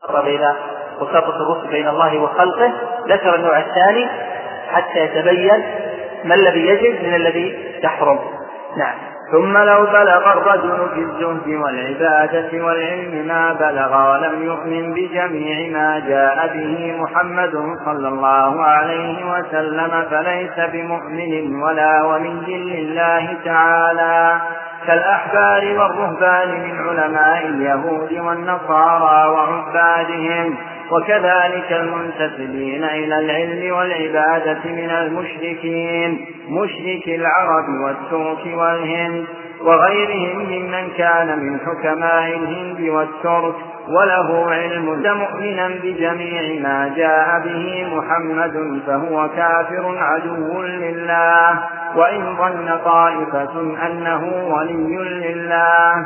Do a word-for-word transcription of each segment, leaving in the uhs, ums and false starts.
قرب إلى وساطة الرسل بين الله وخلقه، ذكر النوع الثاني حتى يتبين ما الذي يجب من الذي يحرم. نعم. ثم لو بلغ الرجل في الزهد والعبادة والعلم ما بلغ ولم يؤمن بجميع ما جاء به محمد صلى الله عليه وسلم فليس بمؤمن ولا ولي لله تعالى، كالأحبار والرهبان من علماء اليهود والنصارى وعبادهم، وكذلك المنتسبين إلى العلم والعبادة من المشركين مشرك العرب والترك والهند وغيرهم ممن كان من حكماء الهند والترك وله علم مؤمنا بجميع ما جاء به محمد فهو كافر عدو لله، وإن ظن طائفة أنه ولي لله،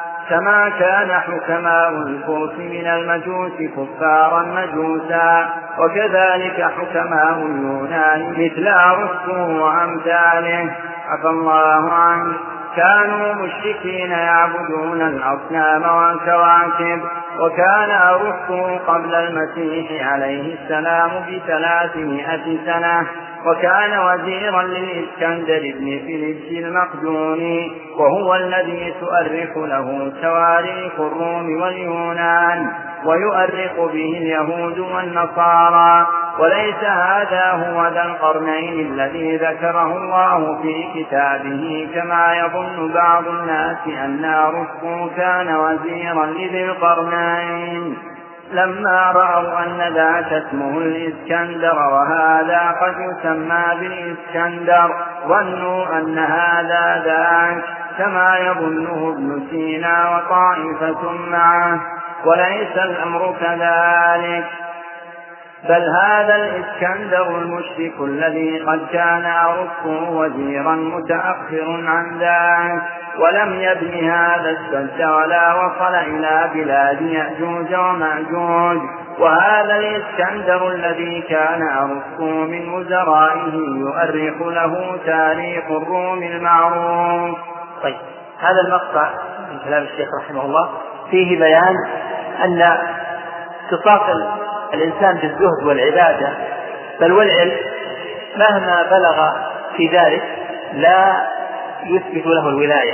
كما كان حكماء الفرس من المجوس كفارا مجوسا، وكذلك حكماء اليونان مثل أرسطو وأمثاله عفى الله عنه كانوا مشركين يعبدون الأصنام والكواكب. وكان أرسطو قبل المسيح عليه السلام بثلاثمائة سنة، وكان وزيرا للإسكندر بن فيليبس المقدوني، وهو الذي تؤرخ له تواريخ الروم واليونان ويؤرخ به اليهود والنصارى. وليس هذا هو ذا القرنين الذي ذكره الله في كتابه كما يظن بعض الناس أن أرسطو كان وزيرا لذي القرنين، لما رأوا أن ذاك اسمه الإسكندر وهذا قد يسمى بالإسكندر ظنوا أن هذا ذاك كما يظنه ابن سينا وطائفة معه، وليس الأمر كذلك، بل هذا الإسكندر المشرك الذي قد كان أرسطو وزيرا متأخر عن ذاك، ولم يبن هذا السد ولا وصل إلى بلاد يأجوج ومأجوج، وهذا الإسكندر الذي كان أرسطو من وزرائه يؤرخ له تاريخ الروم المعروف. طيب، هذا المقطع من كلام الشيخ رحمه الله فيه بيان أن اتصاف الإنسان بالزهد والعبادة بل والعلم مهما بلغ في ذلك لا يثبت له الولاية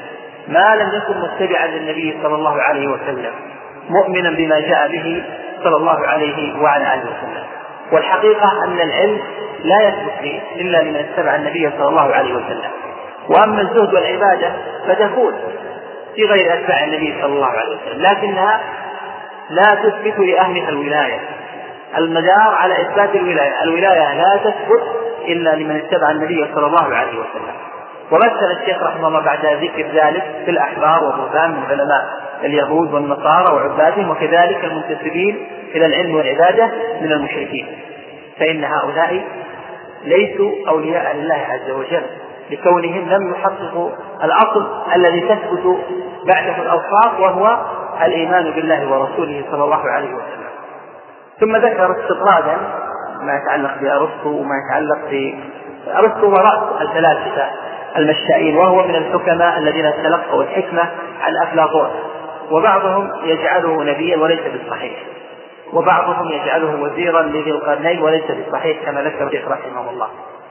ما لم يكن متبعا للنبي صلى الله عليه وسلم مؤمنا بما جاء به صلى الله عليه وعلى آله وسلم. والحقيقة أن العلم لا يثبت إلا لمن اتبع النبي صلى الله عليه وسلم، وأما الزهد والعبادة فتكون في غير أتباع النبي صلى الله عليه وسلم، لكنها لا تثبت لأهلها الولاية. المدار على إثبات الولاية، الولاية لا تثبت إلا لمن اتبع النبي صلى الله عليه وسلم. ومثل الشيخ رحمه الله بعد ذكر ذلك في الأحبار والرهبان من علماء اليهود والنصارى وعبادهم، وكذلك المنتسبين إلى العلم والعبادة من المشركين، فإن هؤلاء ليسوا أولياء لله عز وجل لكونهم لم يحققوا الأصل الذي تثبت بعده الأوصاف، وهو الإيمان بالله ورسوله صلى الله عليه وسلم. ثم ذكر استطرادا ما يتعلق بأرسطو وما يتعلق بأرسطو ورأس الفلاسفة المشائين، وهو من الحكماء الذين تلقوا الحكمة عن أفلاطون، وبعضهم يجعله نبيا وليس بالصحيح، وبعضهم يجعله وزيرا لذي القرنين وليس بالصحيح كما ذكر الشيخ رحمه الله.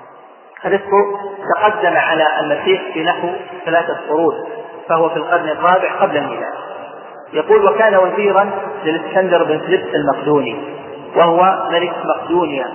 أرسطو تقدم على المسيح بنحو ثلاثة قرون، فهو في القرن الرابع قبل الميلاد. يقول: وكان وزيرا للإسكندر بن فيليبس المقدوني، وهو ملك مقدونيا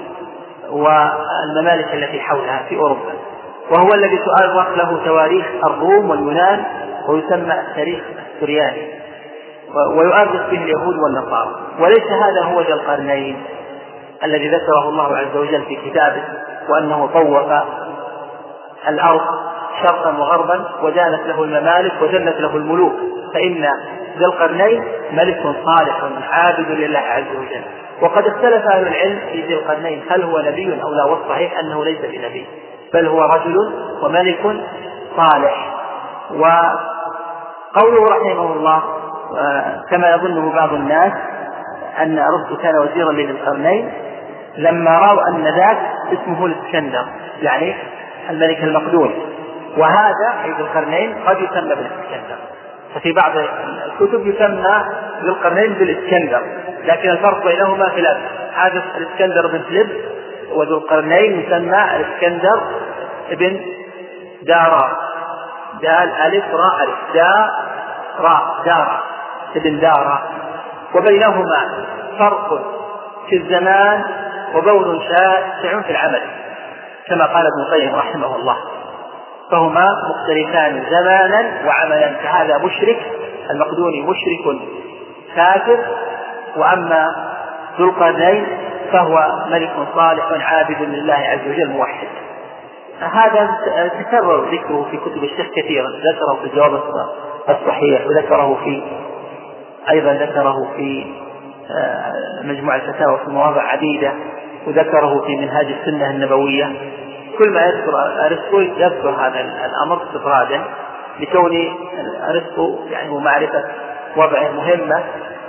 والممالك التي حولها في أوروبا، وهو الذي تؤرخ له تواريخ الروم واليونان ويسمى التاريخ السرياني، ويؤرخ به اليهود والنصارى. وليس هذا هو ذا القرنين الذي ذكره الله عز وجل في كتابه، وأنه طوف الأرض شرقا وغربا وجانت له الممالك وجنت له الملوك، فإن ذا القرنين ملك صالح عابد لله عز وجل. وقد اختلف أهل العلم في ذي القرنين هل هو نبي أو لا، والصحيح أنه ليس بنبي بل هو رجل وملك صالح. وقوله رحمه الله كما يظنه بعض الناس أن أرسطو كان وزيرا لذي القرنين لما رأوا أن ذاك اسمه الإسكندر يعني الملك المقدوني، وهذا ذي القرنين قد يسمى بالإسكندر، ففي بعض الكتب يسمى ذو القرنين بالإسكندر، لكن الفرق بينهما في الأب. هذا الإسكندر بن فليب، وذو القرنين يسمى الإسكندر ابن دارا، دال ألف راء ألف دا راء دارا ابن دارا، وبينهما فرق في الزمان وبون شاسع في العمل كما قال ابن القيم رحمه الله، فهما مختلفان زمانا وعملا. فهذا مشرك المقدوني مشرك كافر، وأما ذو القرنين فهو ملك صالح عابد لله عز وجل موحد. هذا تكرر ذكره في كتب الشيخ كثيرا، ذكره في الجواب الصحيح، وذكره في أيضا ذكره في مجموع الفتاوى في مواضع عديدة، وذكره في منهاج السنة النبوية. كل ما يذكر أرسطو يذكر هذا الأمر استطرادا، لكون أرسطو يعني معرفة وضعه مهمة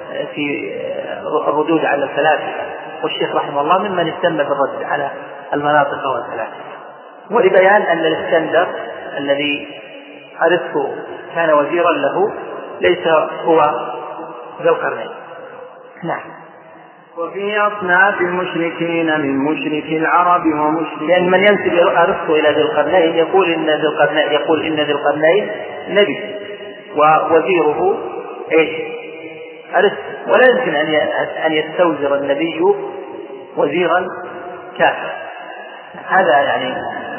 في الردود على الفلاسفة، والشيخ رحمه الله ممن اهتم بالرد على المناطق والفلاسفة. ولبيان أن الإسكندر الذي أرسطو كان وزيرا له ليس هو ذو القرنين. نعم. وفي أصناف المشركين من مشرك العرب ومشرك، لأن من ينسب أرسطو إلى ذي القرنين يقول إن ذي القرنين يقول إن ذي القرنين نبي ووزيره إيش؟ أرسطو، ولا يمكن أن يستوزر النبي وزيرا كافر. هذا يعني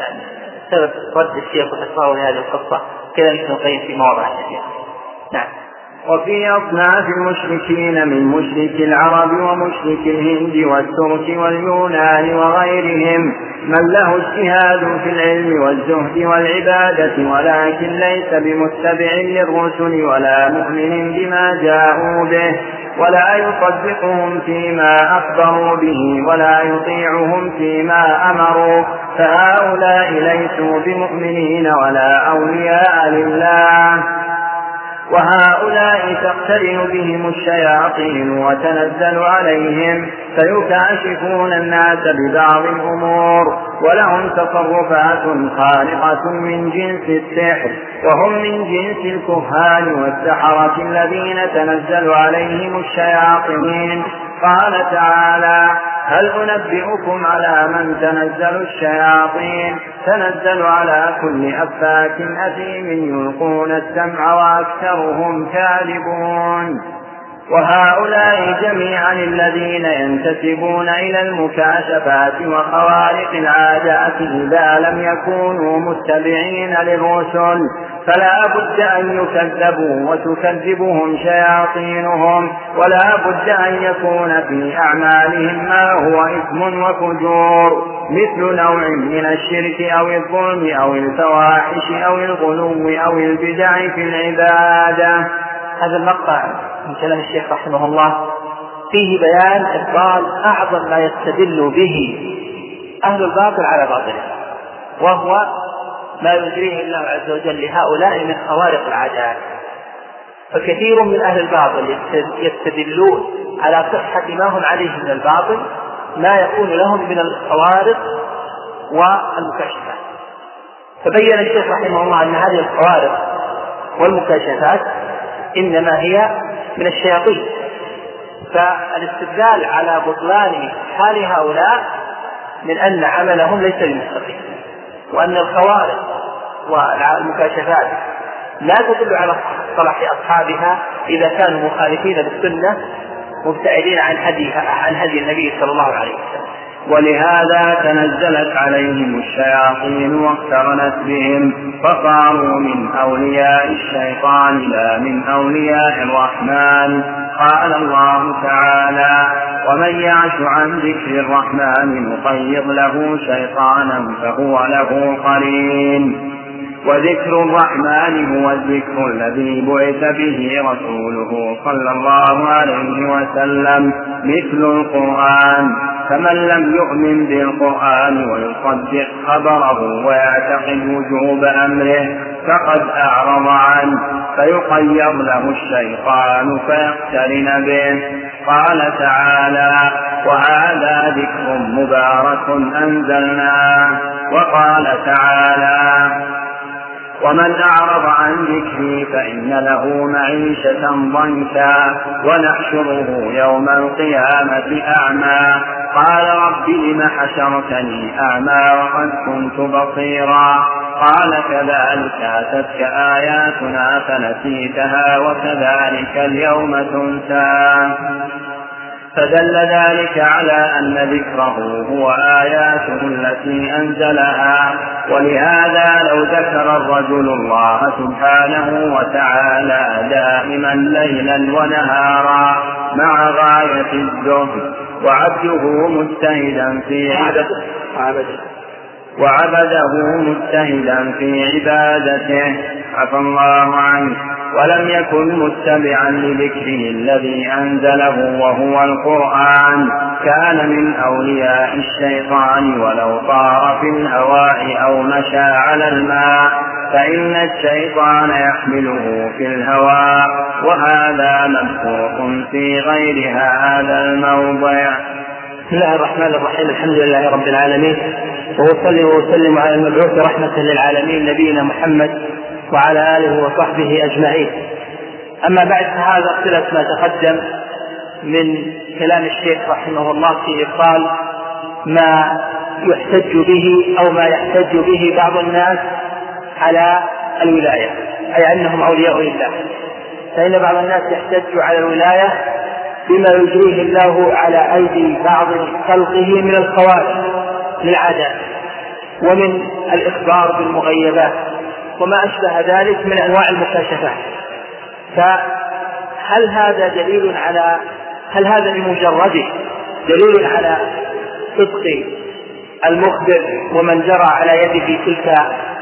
سبب رد الشيخ وتكرار هذه القصة كذا ابن القيم في مواضع كثيرة. نعم. وفي أصناف المشركين من مشرك العرب ومشرك الهند والترك واليونان وغيرهم من له اجتهاد في العلم والزهد والعبادة، ولكن ليس بمتبع للرسل ولا مؤمن بما جاءوا به، ولا يصدقهم فيما أخبروا به ولا يطيعهم فيما أمروا، فهؤلاء ليسوا بمؤمنين ولا أولياء لله. وهؤلاء تقترن بهم الشياطين وتنزل عليهم فيكاشفون الناس ببعض الأمور، ولهم تصرفات خارقة من جنس السحر، وهم من جنس الكهان والسحرة الذين تنزل عليهم الشياطين. قال تعالى: هل أنبئكم على من تنزل الشياطين؟ تنزل على كل أفاك أثيم يلقون السمع وأكثرهم كاذبون. وهؤلاء جميعا الذين ينتسبون إلى المكاشفات وخوارق العادات إذا لم يكونوا متبعين للرسل فلا بد أن يكذبوا وتكذبهم شياطينهم، ولا بد أن يكون في أعمالهم ما هو إثم وفجور، مثل نوع من الشرك أو الظلم أو الفواحش أو الغلو أو البدع في العبادة. هذا المقطع من كلام الشيخ رحمه الله فيه بيان إبطال أعظم ما يستدل به أهل الباطل على باطله، وهو ما يجريه الله عز وجل لهؤلاء من خوارق العادات. فكثير من أهل الباطل يستدلون على صحة ما هم عليه من الباطل ما يكون لهم من الخوارق والمكاشفات. فبين الشيخ رحمه الله أن هذه الخوارق والمكاشفات إنما هي من الشياطين، فالاستدلال على بطلان حال هؤلاء من أن عملهم ليس بمستقيم، وأن الخوارق والمكاشفات لا تدل على صلاح أصحابها إذا كانوا مخالفين للسنة مبتعدين عن هدي عن هدي النبي صلى الله عليه وسلم. ولهذا تنزلت عليهم الشياطين واقترنت بهم فصاروا من أولياء الشيطان لا من أولياء الرحمن. قال الله تعالى: ومن يعش عن ذكر الرحمن نقيض له شيطانا فهو له قرين. وذكر الرحمن هو الذكر الذي بعث به رسوله صلى الله عليه وسلم مثل القرآن، فمن لم يؤمن بالقرآن ويصدق خبره ويعتقد وجوب أمره فقد أعرض عنه فيقيض له الشيطان فيقترن به. قال تعالى: وهذا ذكر مبارك أنزلناه. وقال تعالى: ومن أعرض عن ذكري فإن له معيشة ضنكا ونحشره يوم القيامة أعمى قال رب لم حشرتني أعمى وقد كنت بصيرا قال كذلك أتتك آياتنا فنسيتها وكذلك اليوم تنسى فدل ذلك على أن ذكره هو آياته التي أنزلها. ولهذا لو ذكر الرجل الله سبحانه وتعالى دائما ليلا ونهارا مع غاية الزهد وعبده مجتهدا في عبادته وعبده مجتهدا في عبادته عفى الله عنه ولم يكن متبعا لذكره الذي أنزله وهو القرآن كان من أولياء الشيطان ولو طار في الهواء أو مشى على الماء فإن الشيطان يحمله في الهواء وهذا مذكور في غير هذا الموضع. بسم الله الرحمن الرحيم الحمد لله رب العالمين وأصلي وأسلم على المبعوث رحمة للعالمين نبينا محمد وعلى آله وصحبه أجمعين. أما بعد فهذا اختلاف ما تقدم من كلام الشيخ رحمه الله في إبطال ما يحتج به أو ما يحتج به بعض الناس على الولاية أي أنهم أولياء لله. فإن بعض الناس يحتج على الولاية بما يجريه الله على أيدي بعض خلقه من الخوارق للعادات ومن الإخبار بالمغيبات وما أشبه ذلك من أنواع المكاشفات. فهل هذا دليل على هل هذا بمجرده دليل على صدق المخبر ومن جرى على يده تلك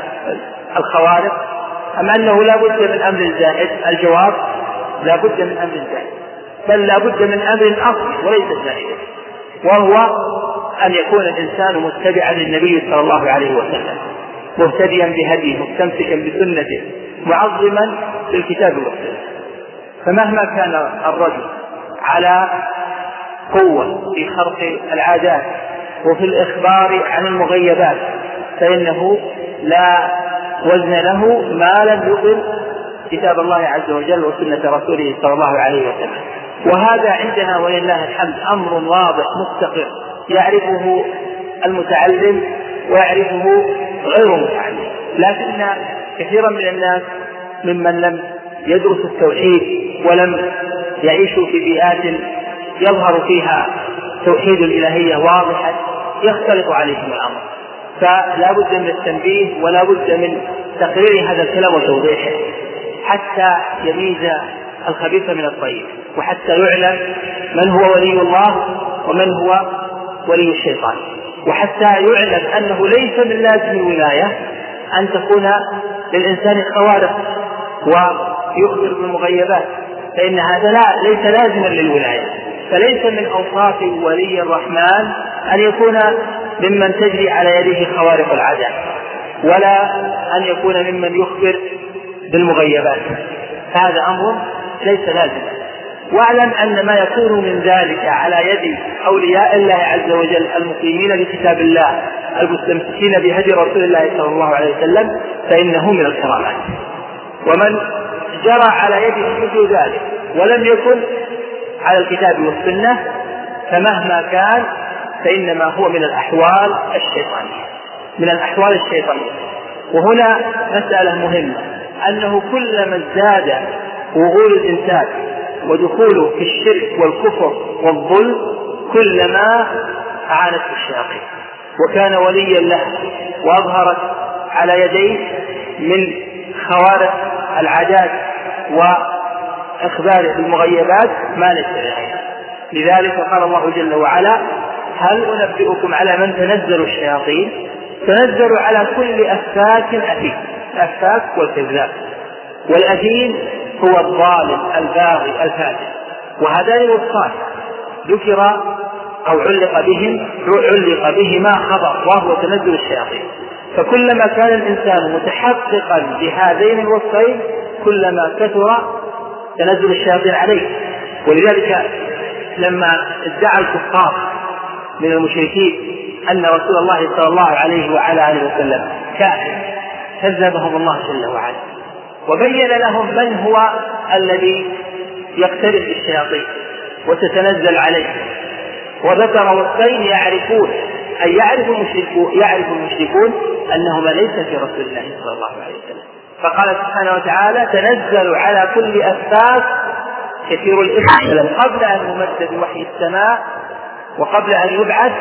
الخوارق أم أنه لا بد من أمر زائد؟ الجواب لا بد من أمر زائد، بل لا بد من أمر أصلي وليس زائد، وهو أن يكون الإنسان متبعا للنبي صلى الله عليه وسلم مهتديا بهديه مستمسكا بسنته معظما للكتاب والسنة. فمهما كان الرجل على قوة في خرق العادات وفي الإخبار عن المغيبات فإنه لا وزن له ما لم يقل كتاب الله عز وجل وسنة رسوله صلى الله عليه وسلم. وهذا عندنا ولله الحمد أمر واضح مستقر يعرفه المتعلم ويعرفه غير المتعلم، لكن كثيرا من الناس ممن لم يدرس التوحيد ولم يعيشوا في بيئات يظهر فيها توحيد الإلهية واضحا يختلط عليهم الأمر، فلا بد من التنبيه ولا بد من تقرير هذا الكلام وتوضيحه حتى يميز الخبيث من الطيب، وحتى يعلم من هو ولي الله ومن هو ولي الشيطان، وحتى يعلم أنه ليس من لازم الولاية أن تكون للإنسان خوارق ويخبر بالمغيبات، فإن هذا لا ليس لازما للولاية. فليس من أوصاف ولي الرحمن أن يكون ممن تجري على يده خوارق العادات، ولا أن يكون ممن يخبر بالمغيبات، هذا أمر ليس لازما. واعلم أن ما يكون من ذلك على يد أولياء الله عز وجل المقيمين بكتاب الله المستمسكين بهدي رسول الله صلى الله عليه وسلم فإنه من الكرامات، ومن جرى على يده مثل ذلك ولم يكن على الكتاب والسنة فمهما كان فإنما هو من الأحوال الشيطانية من الأحوال الشيطانية. وهنا مسألة مهمة، أنه كلما ازداد وغول الإنسان ودخوله في الشرك والكفر والظلم كلما أعانته الشياطين وكان وليا له وأظهرت على يديه من خوارق العادات وإخباره بالمغيبات ما ليس لغيره. لذلك قال الله جل وعلا: هل أنبئكم على من تنزل الشياطين؟ تنزل على كل أفاك أثيم. الأفاك والكذاب، والأثيم هو الظالم الباغي الفاسد، وهذان الوصفان ذكر أو علق بهم علق بهما خبر وهو تنزل الشياطين. فكلما كان الإنسان متحققا بهذين الوصفين كلما كثر تنزل الشياطين عليه. ولذلك لما ادعى الكفار من المشركين أن رسول الله صلى الله عليه وعلى آله وسلم كافر كذبهم الله جل وعلا، وبين لهم من هو الذي يقترب بالشياطين وتتنزل عليه، وذكر وصفين يعرفون أي يعرف المشركون, يعرف المشركون أنهما ليس في رسول الله صلى الله عليه وسلم. فقال سبحانه وتعالى تنزل على كل أفاك كثير الإثم قبل أن يمد بوحي السماء وقبل أن يبعث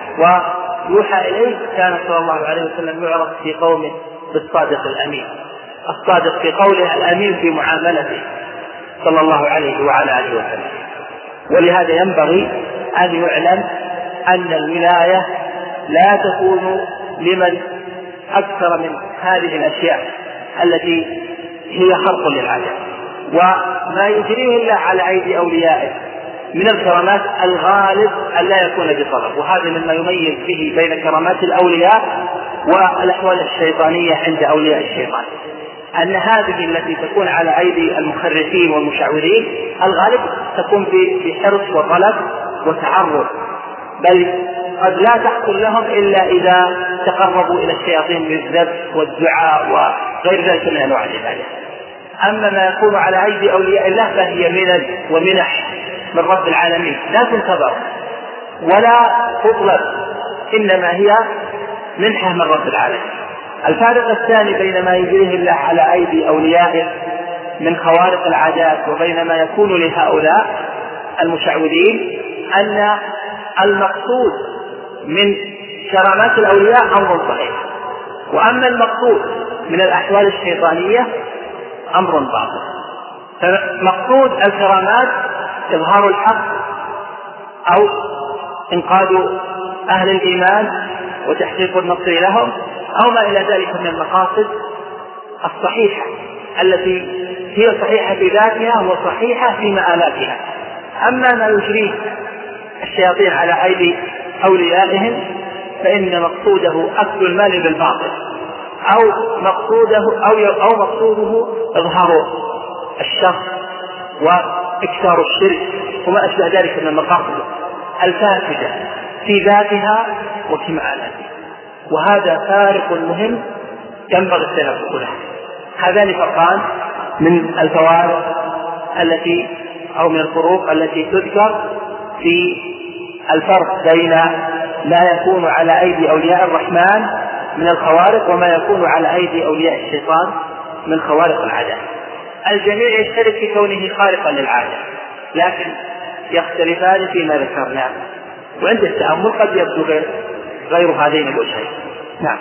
ويوحى إليه. كان صلى الله عليه وسلم يعرف في قومه بالصادق الأمين، الصادق في قوله الأمين في معاملته صلى الله عليه وعلى آله وسلم. ولهذا ينبغي أن يعلم أن الولاية لا تكون لمن أكثر من هذه الأشياء التي هي خرق للعادة، وما يجريه الله على أيدي أوليائه من الكرامات الغالب أن لا يكون بطلب. وهذا مما يميز به بين كرامات الأولياء والأحوال الشيطانية عند أولياء الشيطان، أن هذه التي تكون على أيدي المخرفين والمشعوذين الغالب تكون بحرص وطلب وتعرض، بل قد لا تحصل لهم إلا إذا تقربوا إلى الشياطين بالذبح والدعاء وغير ذلك من أنواع العبادة. أما ما يكون على أيدي أولياء الله فهي منن ومنح من رب العالمين لا تنتظر ولا تطلب، إنما هي منحة من رب العالمين. الفارق الثاني بين ما يجريه الله على أيدي أوليائه من خوارق العادات وبين ما يكون لهؤلاء المشعوذين أن المقصود من كرامات الأولياء أمر صحيح، وأما المقصود من الأحوال الشيطانية أمر باطل. فمقصود الكرامات إظهار الحق أو إنقاذ أهل الإيمان وتحقيق النصر لهم أو ما إلى ذلك من المقاصد الصحيحة التي هي صحيحة في ذاتها وصحيحة في مآلاتها. أما ما يجريه الشياطين على أيدي أوليائهم فإن مقصوده أكل المال بالباطل أو مقصوده أو أو مقصوده إظهار الشر وإكثار الشرك وما أشبه ذلك من المقاصد الفاسدة في ذاتها وفي مآلاتها. وهذا فارق مهم ينبغي التنبه له. هذان فرقان من الفوارق التي أو من الفروق التي تذكر في الفرق بين ما يكون على أيدي أولياء الرحمن من الخوارق وما يكون على أيدي أولياء الشيطان من خوارق العادة. الجميع يشترك في كونه خارقا للعادة، لكن يختلفان فيما ذكرناه، وعند التأمل قد يبدو غير, غير هذين الوجهين. نعم.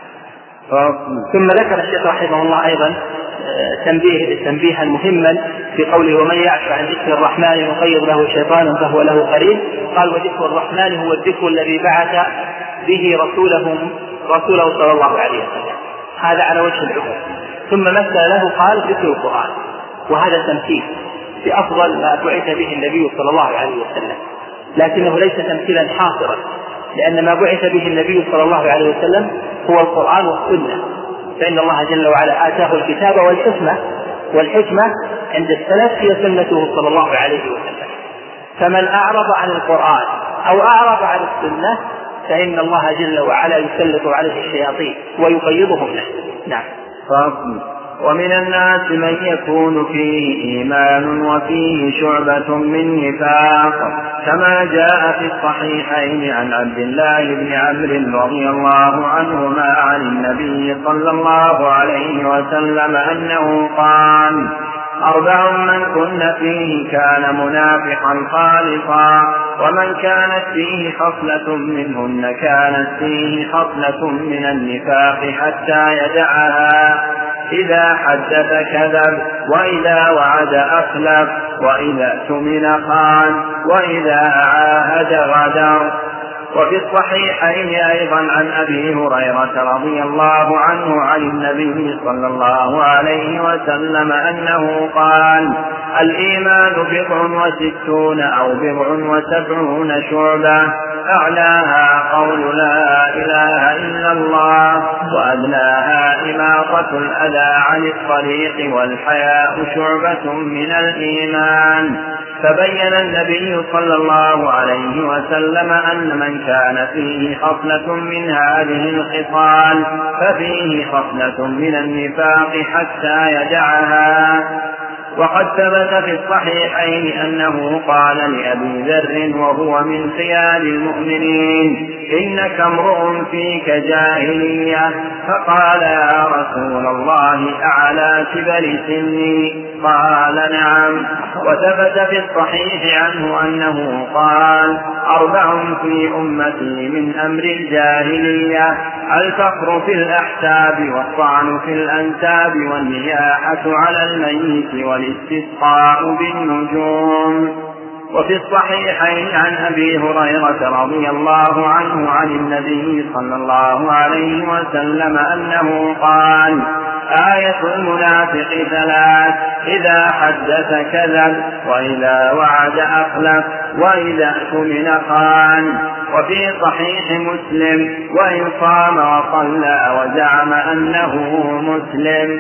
ثم ذكر الشيخ رحمه الله أيضا تنبيه تنبيها مهما في قوله ومن يعش عن ذكر الرحمن نقيض له شيطانا فهو له قرين. قال وذكر الرحمن هو الذكر الذي بعث به رسوله رسوله صلى الله عليه وسلم، هذا على وجه العموم. ثم مثل له قال ذكر القرآن، وهذا تمثيل بأفضل ما بعث به النبي صلى الله عليه وسلم، لكنه ليس تمثيلا حاصرا، لأن ما بعث به النبي صلى الله عليه وسلم هو القرآن والسنة، فإن الله جل وعلا آتاه الكتاب والحكمة، والحكمة عند السلف هي سنته صلى الله عليه وسلم. فمن أعرض عن القرآن أو أعرض عن السنة فإن الله جل وعلا يسلط عليه الشياطين ويقيضهم له. نعم. ومن الناس من يكون فيه إيمان وفيه شعبة من نفاق، كما جاء في الصحيحين عن عبد الله بن عمرو رضي الله عنهما عن النبي صلى الله عليه وسلم أنه قال أربع من كن فيه كان منافقا خالصا، ومن كانت فيه خصلة منهن كانت فيه خصلة من النفاق حتى يدعها، إذا حدث كذب، وإذا وعد أخلف، وإذا اؤتمن خان، وإذا عاهد غدر. وفي الصحيحين أيضا عن أبي هريرة رضي الله عنه عن النبي صلى الله عليه وسلم أنه قال الإيمان بضع وستون أو بضع وسبعون شعبة، أعلاها قول لا إله إلا الله، وأدناها إماطة الأذى عن الطريق، والحياء شعبة من الإيمان. فبين النبي صلى الله عليه وسلم أن من كان فيه خصلة من هذه الخصال ففيه خصلة من النفاق حتى يدعها. وقد ثبت في الصحيحين أنه قال لأبي ذر وهو من خيار المؤمنين: إنك امرؤ فيك جاهلية. فقال: يا رسول الله أعلى كبر سني؟ قال: نعم. وثبت في الصحيح عنه أنه قال: أربع في أمتي من أمر الجاهلية: الفقر في الأحساب، والطعن في الأنساب، والنياحة على الميت، والاستسقاء بالنجوم. وفي الصحيحين عن أبي هريرة رضي الله عنه عن النبي صلى الله عليه وسلم أنه قال: آية المنافق ثلاث: إذا حدث كذب، وإذا وعد أخلف، وإذا اؤتمن خان. وفي صحيح مسلم: وإن صام وصلى وزعم أنه مسلم.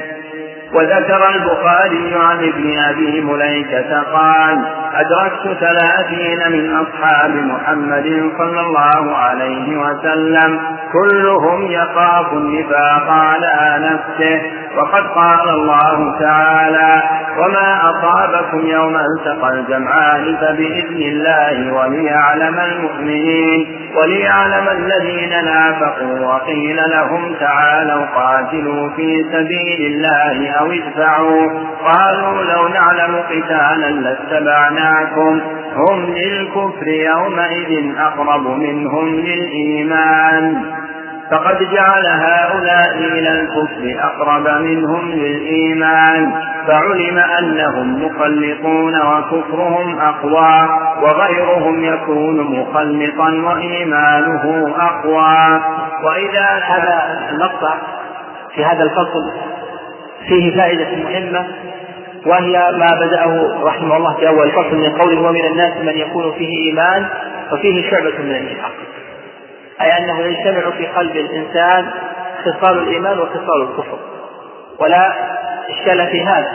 وذكر البخاري عن ابن أبي مليكة قال: أدركت ثلاثين من أصحاب محمد صلى الله عليه وسلم كلهم يخاف النفاق على نفسه. وقد قال الله تعالى: وما أصابكم يوم التقى الجمعان فبإذن الله وليعلم المؤمنين وليعلم الذين نافقوا. وقيل لهم: تعالوا قاتلوا في سبيل الله أو ادفعوا. قالوا: لو نعلم قتالا لاتبعناكم. هم للكفر يومئذ أقرب منهم للإيمان. فقد جعل هؤلاء إلى الكفر أقرب منهم للإيمان، فعلم أنهم مخلطون وكفرهم أقوى، وغيرهم يكون مخلطا وإيمانه أقوى. وإذا هذا المقطع في هذا الفصل فيه فائدة مهمة، وهي ما بدأه رحمه الله في أول الفصل من قوله: ومن الناس من يكون فيه إيمان وفيه شعبة من النفاق، أي أنه يجتمع في قلب الإنسان خصال الإيمان وخصال الكفر. ولا إشكال في هذا،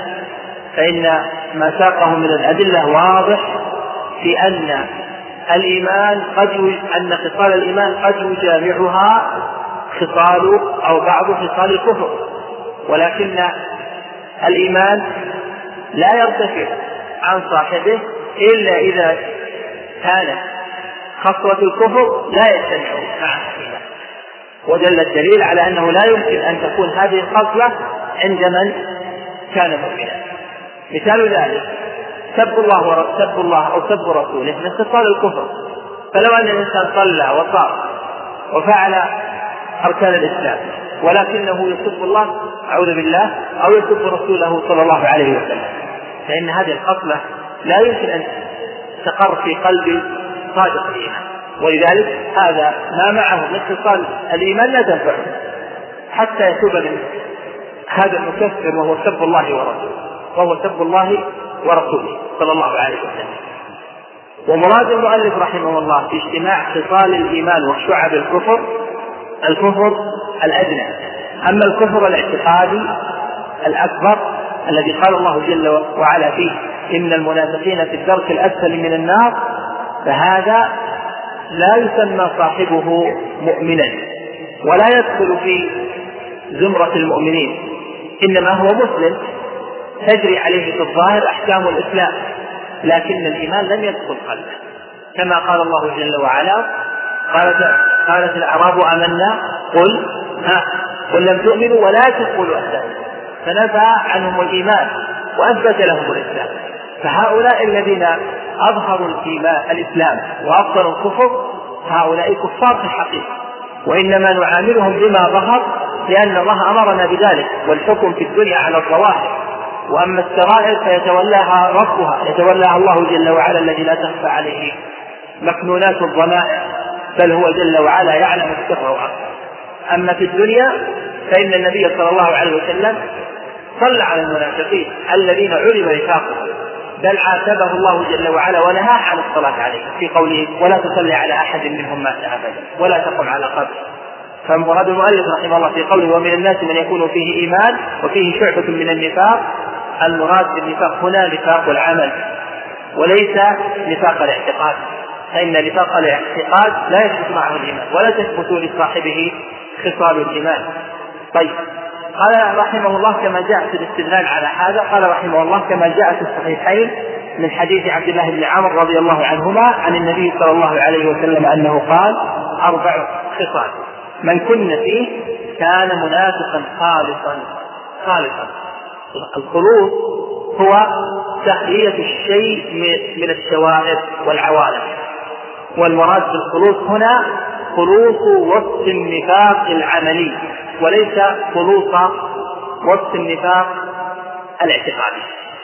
فإن ما ساقه من الأدلة واضح في أن الإيمان قد أن خصال الإيمان قد يجامعها خصال أو بعض خصال الكفر، ولكن الإيمان لا يرتفع عن صاحبه إلا إذا كان خصلة الكفر لا يجتمع معه فيها. ودل الدليل على أنه لا يمكن أن تكون هذه الخصلة عند من كان مؤمنا. مثال ذلك سب الله ورسب الله أو سب رسوله من خصال الكفر. فلو أن الإنسان صلى وصام وفعل أركان الإسلام ولكنه يسب الله أعوذ بالله أو يسب رسوله صلى الله عليه وسلم، فإن هذه الخصلة لا يمكن أن تقر في قلب صادق الإيمان. ولذلك هذا ما معه من خصال الإيمان لا تنفعه حتى يتوب من هذا المكفر، وهو سب الله ورسوله وهو سب الله ورسوله صلى الله عليه وسلم. ومراد المؤلف رحمه الله في اجتماع خصال الإيمان وشعب الكفر الكفر الأدنى. أما الكفر الاعتقادي الأكبر الذي قال الله جل وعلا فيه: إن المنافقين في الدرك الأسفل من النار، فهذا لا يسمى صاحبه مؤمنا ولا يدخل في زمرة المؤمنين، إنما هو مسلم تجري عليه في الظاهر أحكام الإسلام، لكن الإيمان لم يدخل قلبه، كما قال الله جل وعلا: قالت, قالت الأعراب آمنا قل ها قل لم تؤمنوا ولكن قولوا أسلمنا، فنفى عنهم الإيمان وأثبت لهم الإسلام. فهؤلاء الذين أظهروا الإيمان الإسلام وأبطلوا الكفر هؤلاء كفار في الحقيقة، وإنما نعاملهم بما ظهر لأن الله أمرنا بذلك، والحكم في الدنيا على الظواهر، وأما السرائر فيتولاها ربها، يتولاها الله جل وعلا الذي لا تخفى عليه مكنونات الضمائر، بل هو جل وعلا يعلم السر وأخفى. أما في الدنيا فإن النبي صلى الله عليه وسلم صلى على المنافقين الذين علم نفاقهم، بل عاتبه الله جل وعلا ونهاه عن الصلاة عليه في قوله: ولا تصلي على أحد منهم مات أبدا ولا تقم على قبره. فمراد المؤلف رحمه الله في قوله: ومن الناس من يكون فيه إيمان وفيه شعبة من النفاق، المراد بالنفاق هنا نفاق العمل، وليس نفاق الاعتقاد، فإن نفاق الاعتقاد لا يثبت معه الإيمان ولا تثبت لصاحبه خصال الإيمان. طيب، قال رحمه الله كما جاء في الاستدلال على هذا، قال رحمه الله كما جاء في الصحيحين من حديث عبد الله بن عمرو رضي الله عنهما عن النبي صلى الله عليه وسلم أنه قال: أربع خصال من كن فيه كان منافقا خالصا. خالصا الخلوص هو تخلية الشيء من الشوائب والعوالم، والمراد بالخلوص هنا خلوص وصف النفاق العملي وليس خلوص وصف النفاق الاعتقادي.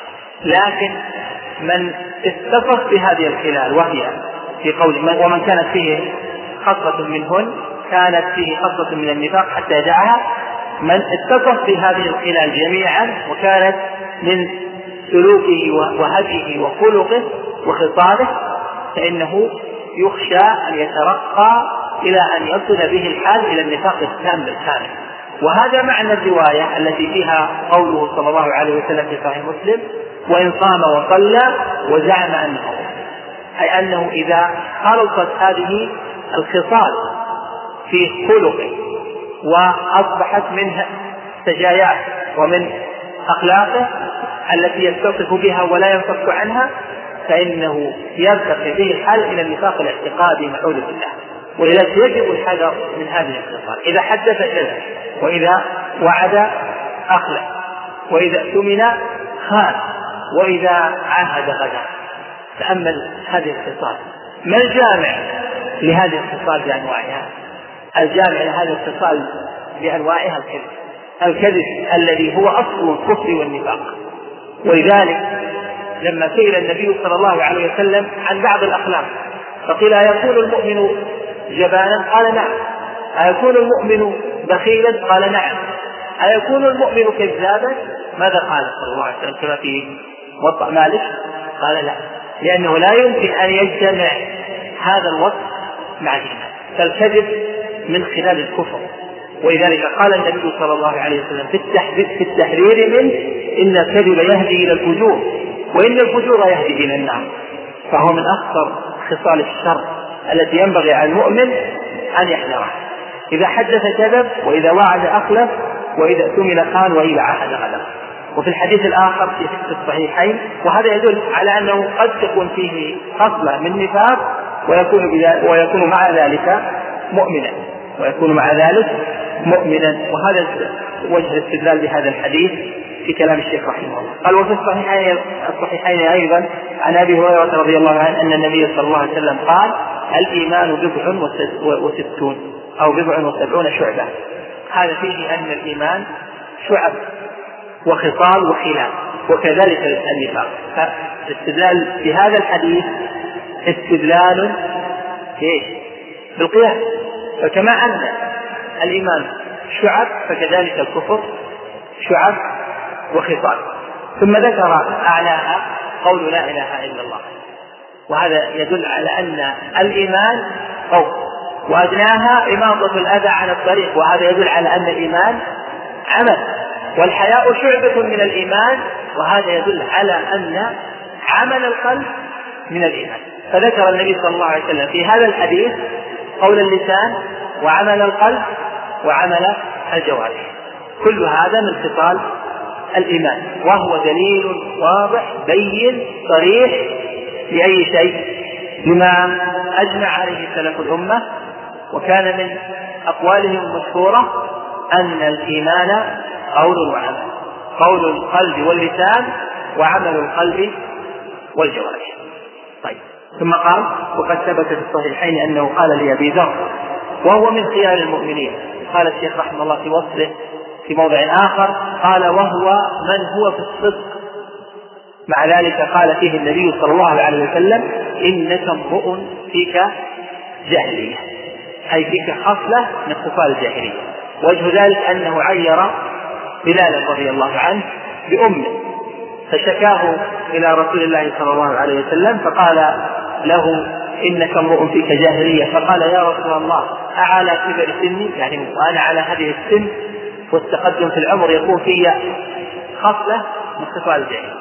لكن من اتصف بهذه الخلال وهي في قول من ومن كانت فيه خصلة منهن كانت فيه خصلة من النفاق حتى يدعها، من اتصف بهذه الخلال جميعا وكانت من سلوكه وهديه وخلقه وخصاله فإنه يخشى أن يترقى إلى أن يصل به الحال إلى النفاق التام بالكامل. وهذا معنى الرواية التي فيها قوله صلى الله عليه وسلم في صحيح مسلم: وإن صام وصلى وزعم أنه، أي أنه إذا خلطت هذه الخصال في خلقه وأصبحت منها سجايات ومن أخلاقه التي يتصف بها ولا ينفك عنها فإنه يرتقي به الحال إلى النفاق الاعتقادي نعوذ بالله. ولذلك يجب الحذر من هذه الخصال. إذا حدث كذب، وإذا وعد أخلف، وإذا اؤتمن خان، وإذا عاهد غدر. تأمل هذه الخصال. ما الجامع لهذه الخصال بأنواعها؟ الجامع لهذه الخصال بأنواعها الكذب. الكذب الذي هو أصل الكفر والنفاق. ولذلك لما سئل النبي صلى الله عليه وسلم عن بعض الأخلاق فقيل: أيكون المؤمن جبانا؟ قال: نعم. أيكون المؤمن بخيلا؟ قال: نعم. أيكون المؤمن كذابا؟ ماذا قال صلى الله عليه وسلم كما في موطأ مالك؟ قال: لا، لأنه لا يمكن أن يجتمع هذا الوصف مع الإيمان، فالكذب من خلال الكفر. ولذلك قال النبي صلى الله عليه وسلم في التحرير منه: إن الكذب يهدي إلى الفجور، وإن الفجور يهدي إلى النار. فهو من أخطر خصال الشر التي ينبغي على المؤمن أن يحذرها. إذا حدث كذب، وإذا وعد أخلف، وإذا اؤتمن خان، وإذا عاهد غدر. وفي الحديث الآخر في الصحيحين، وهذا يدل على أنه قد تكون فيه خصلة من نفاق ويكون, ويكون مع ذلك مؤمنا ويكون مع ذلك مؤمنا وهذا وجه الاستدلال بهذا الحديث في كلام الشيخ رحمه الله. قال: وفي الصحيحين, الصحيحين أيضا عن أبي هريرة رضي الله عنه أن النبي صلى الله عليه وسلم قال: الإيمان بضع وستون أو بضع وسبعون شعبة. هذا فيه أن الإيمان شعب وخصال وخلاف، وكذلك النفاق. فالاستدلال بهذا الحديث استدلال بالقياس. فكما أن الإيمان شعب فكذلك الكفر شعب وخصال. ثم ذكر أعلاها قول لا إله إلا الله، وهذا يدل على أن الإيمان قول، وأدناها إماطة الأذى عن الطريق، وهذا يدل على أن الإيمان عمل. والحياء شعبة من الإيمان، وهذا يدل على أن عمل القلب من الإيمان. فذكر النبي صلى الله عليه وسلم في هذا الحديث قول اللسان وعمل القلب وعمل الجوارح، كل هذا من خصال الإيمان، وهو دليل واضح بين صريح لأي شيء لما أجمع عليه سلف الأمة. وكان من أقوالهم المشهورة أن الإيمان قول وعمل، قول القلب واللسان وعمل القلب والجوارح. طيب، ثم قال: وقد ثبت في الصحيحين أنه قال لأبي ذر وهو من خيار المؤمنين. قال الشيخ رحمه الله في وصله في موضع آخر قال: وهو من هو في الصدق. مع ذلك قال فيه النبي صلى الله عليه وسلم: إنك امرؤ فيك جاهلية، أي فيك خصلة من خصال الجاهلية. وجه ذلك أنه عير بلالا رضي الله عنه بأمه، فشكاه إلى رسول الله صلى الله عليه وسلم فقال له: إنك امرؤ فيك جاهلية. فقال: يا رسول الله، أعلى كبر سني، يعني وأنا على هذه السن والتقدم في العمر يكون في خصلة من خصال الجاهلية.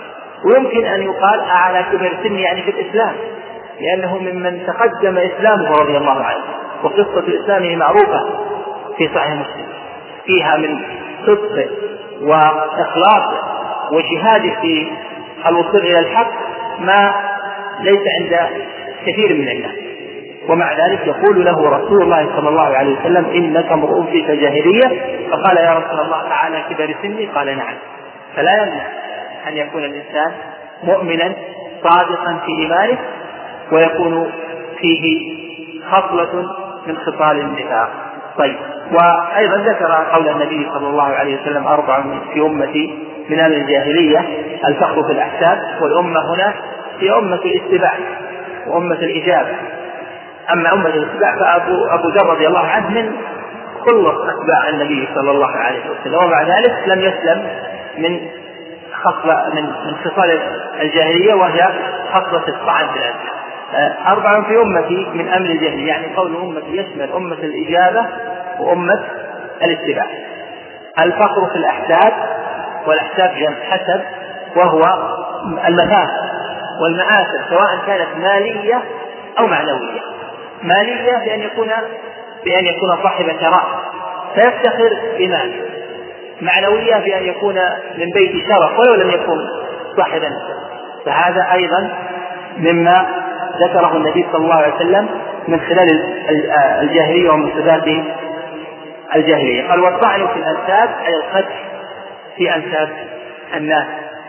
ويمكن أن يقال على كبر سن يعني في الإسلام، لأنه ممن تقدم إسلامه رضي الله عنه، وقصة إسلامه معروفة في صحيح مسلم، فيها من صدقه وإخلاصه وجهاده في الوصول إلى الحق ما ليس عند كثير من الناس. ومع ذلك يقول له رسول الله صلى الله عليه وسلم: إنك امرؤ فيك جاهلية. فقال: يا رسول الله على كبر سني؟ قال: نعم. فلا يمنع أن يكون الإنسان مؤمنا صادقا في إيمانه ويكون فيه خصلة من خصال النفاق. طيب، وأيضا ذكر قول النبي صلى الله عليه وسلم: أربع في أمتي من أمر الجاهلية الفخر في الأحساب. والأمة هنا هي أمة الاتباع وأمة الإجابة. أما أمة الاتباع فأبو أبو ذر رضي الله عنه من خلص أتباع النبي صلى الله عليه وسلم، ومع ذلك لم يسلم من خصلة من من خصال الجاهلية، وهي خصلة الطعن في الأنساب. أربع في أمتي من أمر الجاهلية، يعني قول أمتي يشمل أمة الإجابة وأمة الاتباع. الفقر في الأحساب، والأحساب جمع حسب، وهو المفاسد والمآثر سواء كانت مالية أو معنوية. مالية بأن يكون بأن يكون صاحب ثراء فيفتخر بماله، معنوية بأن يكون من بيت شرف ولو لم يكن صاحبا، فهذا أيضا مما ذكره النبي صلى الله عليه وسلم من خلال الجاهلية ومن صفات الجاهلية. قال: والطعن في الأنساب أي القدح في أنساب الناس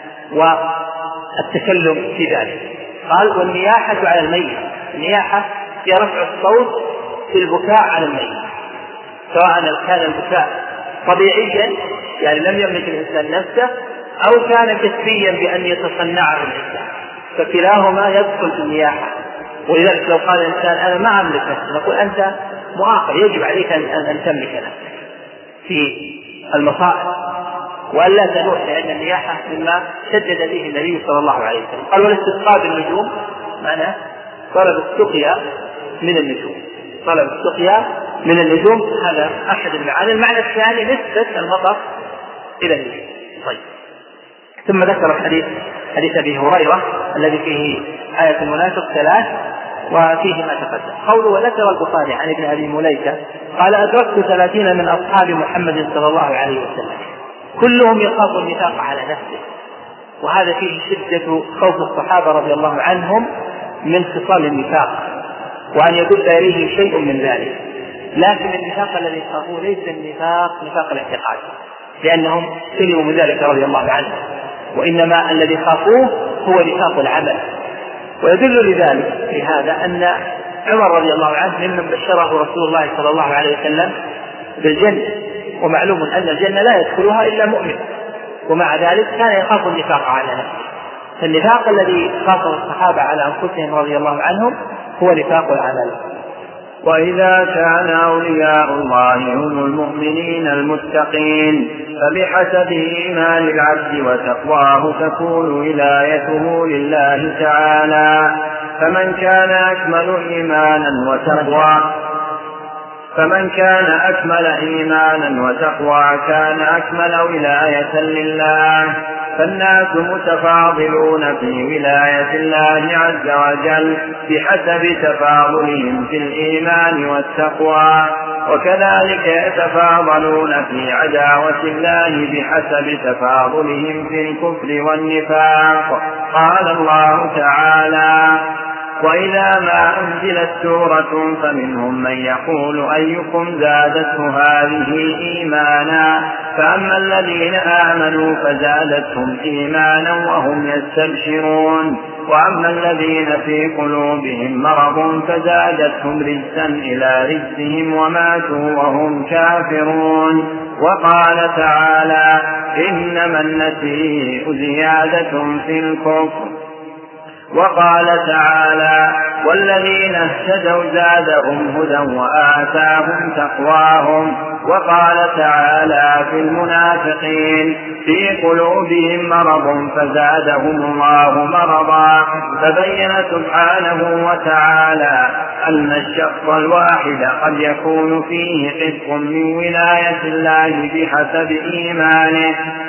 والتكلم في ذلك. قال: والنياحة على الميت. النياحة هي رفع الصوت في البكاء على الميت، سواء كان البكاء طبيعيا يعني لم يملك الإنسان نفسه، أو كان كسبيا بأن يتصنعه الإنسان، فكلاهما يدخل في النياحة. ولذلك لو قال الإنسان: أنا ما أملك نفسي، نقول: أنت مؤاخذ، يجب عليك أن, أن تملك نفسك في المصائب وألا تنوح، لأن النياحة مما شدد به النبي صلى الله عليه وسلم. قال: والاستسقاء بالنجوم، معناه طلب السقيا من النجوم، طلب السقيا من النجوم، هذا أحد المعاني. المعنى الثاني نسبة المطر إلى النجوم. طيب، ثم ذكر الحديث حديث أبي هريرة الذي فيه آية المنافق ثلاث وفيه ما تقدم. قوله: وذكر البخاري عن ابن أبي مليكة قال: أدركت ثلاثين من أصحاب محمد صلى الله عليه وسلم كلهم يخاف النفاق على نفسه. وهذا فيه شدة خوف الصحابة رضي الله عنهم من خصال النفاق، وأن يدل إليه شيء من ذلك. لكن النفاق الذي يخافوه ليس النفاق نفاق الاعتقاد، لأنهم سلموا من ذلك رضي الله عنهم، وإنما الذي خافوه هو نفاق العمل. ويدل لذلك في هذا أن عمر رضي الله عنه ممن بشره رسول الله صلى الله عليه وسلم بالجنة، ومعلوم أن الجنة لا يدخلها إلا مؤمن، ومع ذلك كان يخاف النفاق على نفسه. فالنفاق الذي خافه الصحابة على أنفسهم رضي الله عنهم هو نفاق العمل. وإذا كان أولياء الله هم المؤمنين المتقين فبحسب إيمان العبد وتقواه تكون ولايته لله تعالى. فمن كان أكمل إيمانا وتقوى فمن كان أكمل إيمانا وتقوى كان أكمل ولاية لله. فالناس متفاضلون في ولاية الله عز وجل بحسب تفاضلهم في الإيمان والتقوى، وكذلك يتفاضلون في عداوة الله بحسب تفاضلهم في الكفر والنفاق. قال الله تعالى: وإذا ما أنزلت سورة فمنهم من يقول أيكم زادته هذه إيمانا، فأما الذين آمنوا فزادتهم إيمانا وهم يستبشرون، وأما الذين في قلوبهم مرض فزادتهم رجسا إلى رجسهم وماتوا وهم كافرون. وقال تعالى: إنما النسيء زيادة في الكفر. وقال تعالى: والذين اهتدوا زادهم هدى وآتاهم تقواهم. وقال تعالى في المنافقين: في قلوبهم مرض فزادهم الله مرضا. فبين سبحانه وتعالى أن الشخص الواحد قد يكون فيه قسط من ولاية الله بحسب إيمانه،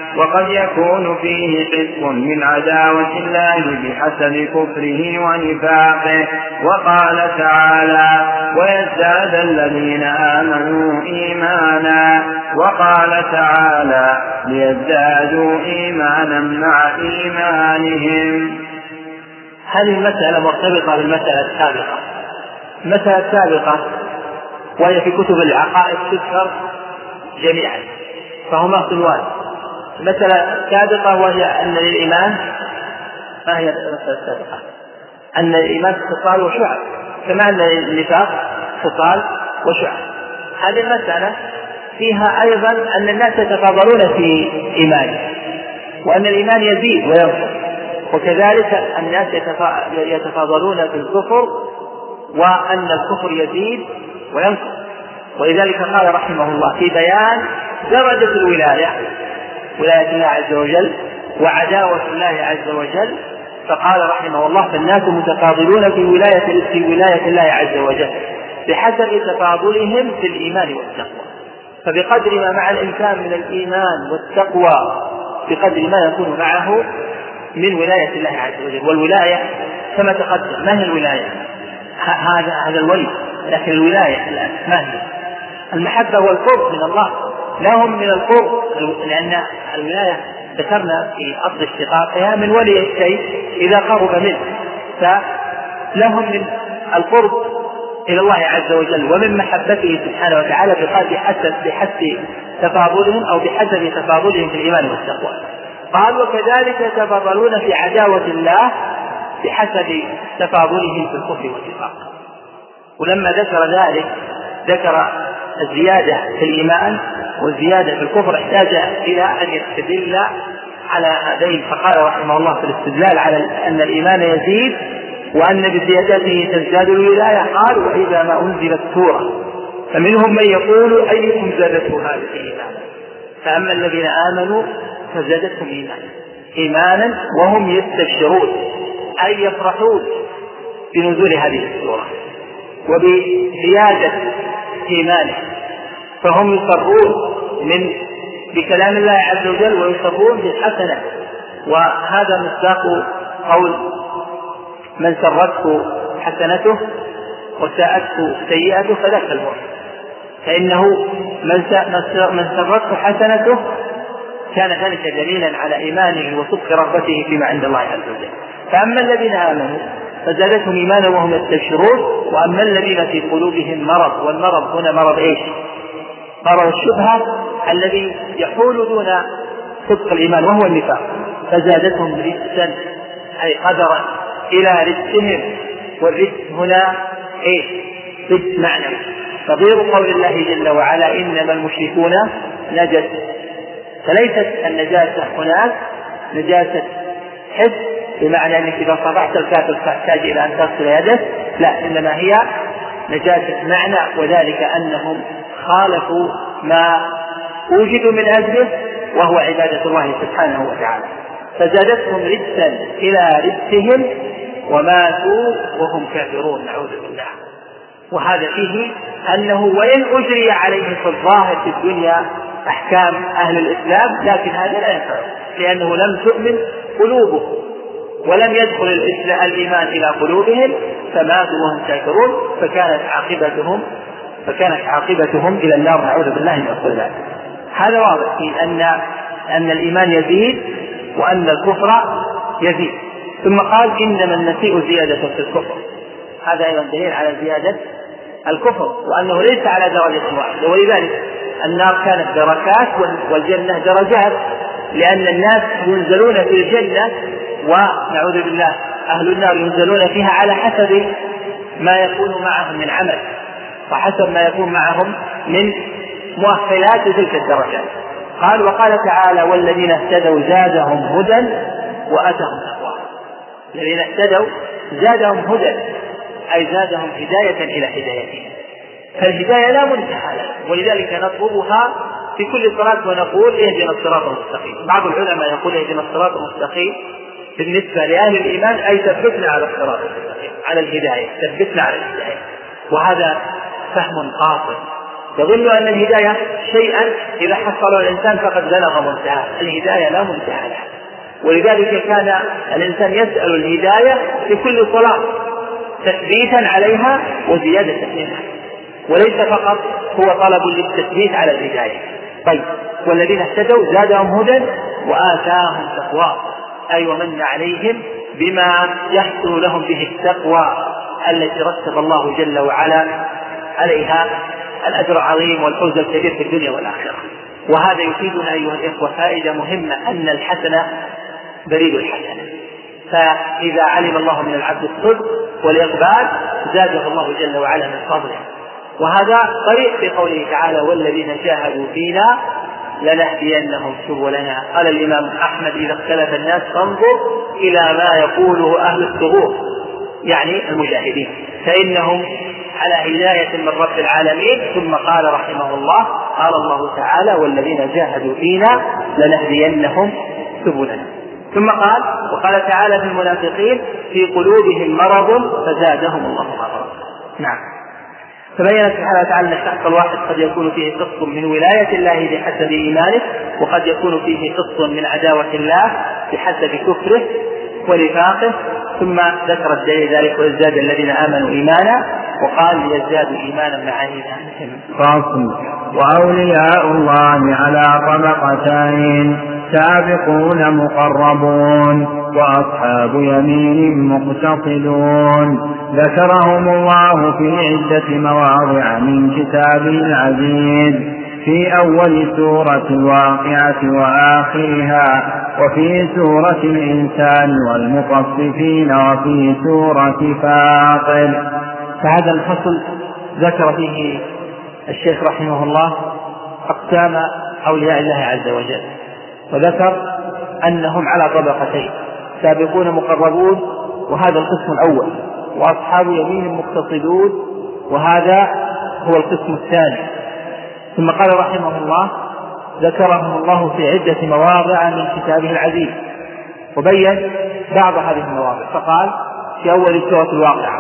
وقد يكون فيه قسط من عداوة الله بحسب كفره ونفاقه. وقال تعالى ويزداد الذين آمنوا إيمانا. وقال تعالى ليزدادوا إيمانا مع إيمانهم. هذه المسألة مرتبطة بالمسألة السابقة. المسألة السابقة وهي في كتب العقائد تذكر جميعا فهما صنوان. المسألة السابقة وهي أن للإيمان ما هي المسألة السابقة؟ أن الإيمان خصال وشعب كما أن النفاق خصال وشعب. هذه المسألة فيها أيضا أن الناس يتفاضلون في إيمانه وأن الإيمان يزيد وينقص، وكذلك الناس يتفاضلون في الكفر وأن الكفر يزيد وينقص. ولذلك قال رحمه الله في بيان درجة الولاية ولاية الله عز وجل وعداوة الله عز وجل، فقال رحمه الله فالناس متفاضلون في ولاية في ولاية الله عز وجل بحسب تفاضلهم في الإيمان والتقوى. فبقدر ما مع الإنسان من الإيمان والتقوى بقدر ما يكون معه من ولاية الله عز وجل. والولاية كما تقدم ما هي الولاية؟ هذا هذا الولي، لكن الولاية الآن ما هي؟ المحبة والقرب من الله لهم من القرب، لأن الولاية ذكرنا في أصل اشتقاقها من ولي الشيء إذا قرب منه، فلهم من القرب إلى الله عز وجل ومن محبته سبحانه وتعالى بحسب بحسب تفاضلهم أو بحسب تفاضلهم في الإيمان والتقوى. قال وكذلك يتفاضلون في عداوة الله بحسب تفاضلهم في الكفر والنفاق. ولما ذكر ذلك ذكر الزيادة في الإيمان والزيادة في الكفر احتاج إلى أن يستدل على هذين، فقال رحمه الله في الاستدلال على أن الإيمان يزيد وأن بزيادته تزداد الولاية قال وإذا ما أنزلت سورة فمنهم من يقول أيكم زادته هذه إيمانا، فأما الذين آمنوا فزادتهم إيمانا إيمانا وهم يستبشرون أي يفرحون بنزول هذه السورة وبزيادة إيمانه، فهم يصرون من بكلام الله عز وجل ويصرون بالحسنة. وهذا مصداق قول من سرته حسنته وساءته سيئته فذاك المؤمن، فإنه من سرته حسنته كان ذلك دليلا على إيمانه وصدق رغبته فيما عند الله عز وجل. فأما الذين آمنوا فزادتهم إيمانا وهم يستبشرون، وأما الذين في قلوبهم مرض، والمرض هنا مرض إيش؟ مرض الشبهة الذي يحول دون صدق الإيمان وهو النفاق، فزادتهم رجسا أي قدرا إلى رجسهم. والرجس هنا إيش؟ رجس معنوي، نظير قول الله جل وعلا إنما المشركون نجس. فليست النجاسة هناك نجاسة حس بمعنى أنك إذا صبحت الكافر تحتاج إلى أن تغسل يده، لا، إنما هي نجاسة معنى، وذلك أنهم خالفوا ما وجدوا من أجله وهو عبادة الله سبحانه وتعالى، فزادتهم رجسا إلى رجسهم وماتوا وهم كافرون نعوذ بالله. وهذا فيه أنه وإن أجري عليه في الظاهر في الدنيا أحكام أهل الإسلام لكن هذا لا ينفع، لأنه لم تؤمن قلوبهم ولم يدخل الإيمان إلى قلوبهم فماتوا وهم كافرون، فكانت عاقبتهم فكانت عاقبتهم إلى النار نعوذ بالله من ذلك. هذا واضح في أن أن الإيمان يزيد وأن الكفر يزيد. ثم قال إنما النسيء زيادة في الكفر، هذا أيضا دليل على زيادة الكفر وأنه ليس على درجة واحدة. ولذلك النار كانت دركات والجنة درجات، لأن الناس ينزلون في الجنة ونعوذ بالله أهل النار ينزلون فيها على حسب ما يكون معهم من عمل وحسب ما يكون معهم من مؤهلات تلك الدرجات. قال وقال تعالى والذين اهتدوا زادهم هدى وآتاهم تقواهم. الذين اهتدوا زادهم هدى أي زادهم هداية إلى هدايتهم، فالهداية لا منتهى لها، ولذلك نطلبها في كل صلاة ونقول اهدنا الصراط المستقيم. بعض العلماء يقول اهدنا الصراط المستقيم بالنسبة لأهل الإيمان أي ثبتنا على الصراط المستقيم على الهداية، ثبتنا على الهداية، وهذا فهم قاصر يظن أن الهداية شيئا إذا حصل الإنسان فقد بلغ منتهى، الهداية لا منتهى لها. ولذلك كان الإنسان يسأل الهداية في كل صلاة تثبيتا عليها وزيادة منها، وليس فقط هو طلب للتثبيت على الهداية. طيب، والذين اهتدوا زادهم هدى وآتاهم تقوى، أي ومن عليهم بما يحصل لهم به التقوى التي رتب الله جل وعلا عليها الأجر العظيم والفوز الكبير في الدنيا والآخرة. وهذا يفيدنا أيها الإخوة فائدة مهمة، أن الحسنة بريد الحسنة، فإذا علم الله من العبد الصدق والإقبال زاده الله جل وعلا من فضله. وهذا طريق في قوله تعالى والذين جاهدوا فينا لنهدينهم سبلنا. قال الإمام أحمد إذا اختلف الناس فانظر إلى ما يقوله أهل الثغور، يعني المجاهدين، فإنهم على هداية من رب العالمين. ثم قال رحمه الله قال الله تعالى والذين جاهدوا فينا لنهدينهم سبلنا. ثم قال وقال تعالى في المنافقين في قلوبهم مرض فزادهم الله مرضا. نعم. فبين سبحانه وتعالى أن الشخص الواحد قد يكون فيه قسط من ولاية الله بحسب إيمانه، وقد يكون فيه قسط من عداوة الله بحسب كفره ونفاقه. ثم ذكر الدليل ذلك ويزداد الذين آمنوا إيمانا، وقال ليزدادوا إيمانا مع إيمانهم. فاصل. وأولياء الله على طبقتين سابقون مقربون وأصحاب يمين مقتصدون، ذكرهم الله في عدة مواضع من كتابه العزيز، في أول سورة الواقعة وآخرها، وفي سورة الإنسان والمطففين، وفي سورة فاطر. فهذا الفصل ذكر فيه الشيخ رحمه الله أقسام أولياء الله عز وجل، وذكر أنهم على طبقتين سابقون مقربون وهذا القسم الأول، وأصحاب يمين مقتصدون وهذا هو القسم الثاني. ثم قال رحمه الله ذكرهم الله في عدة مواضع من كتابه العزيز، وبين بعض هذه المواضع، فقال في أول سورة الواقعة،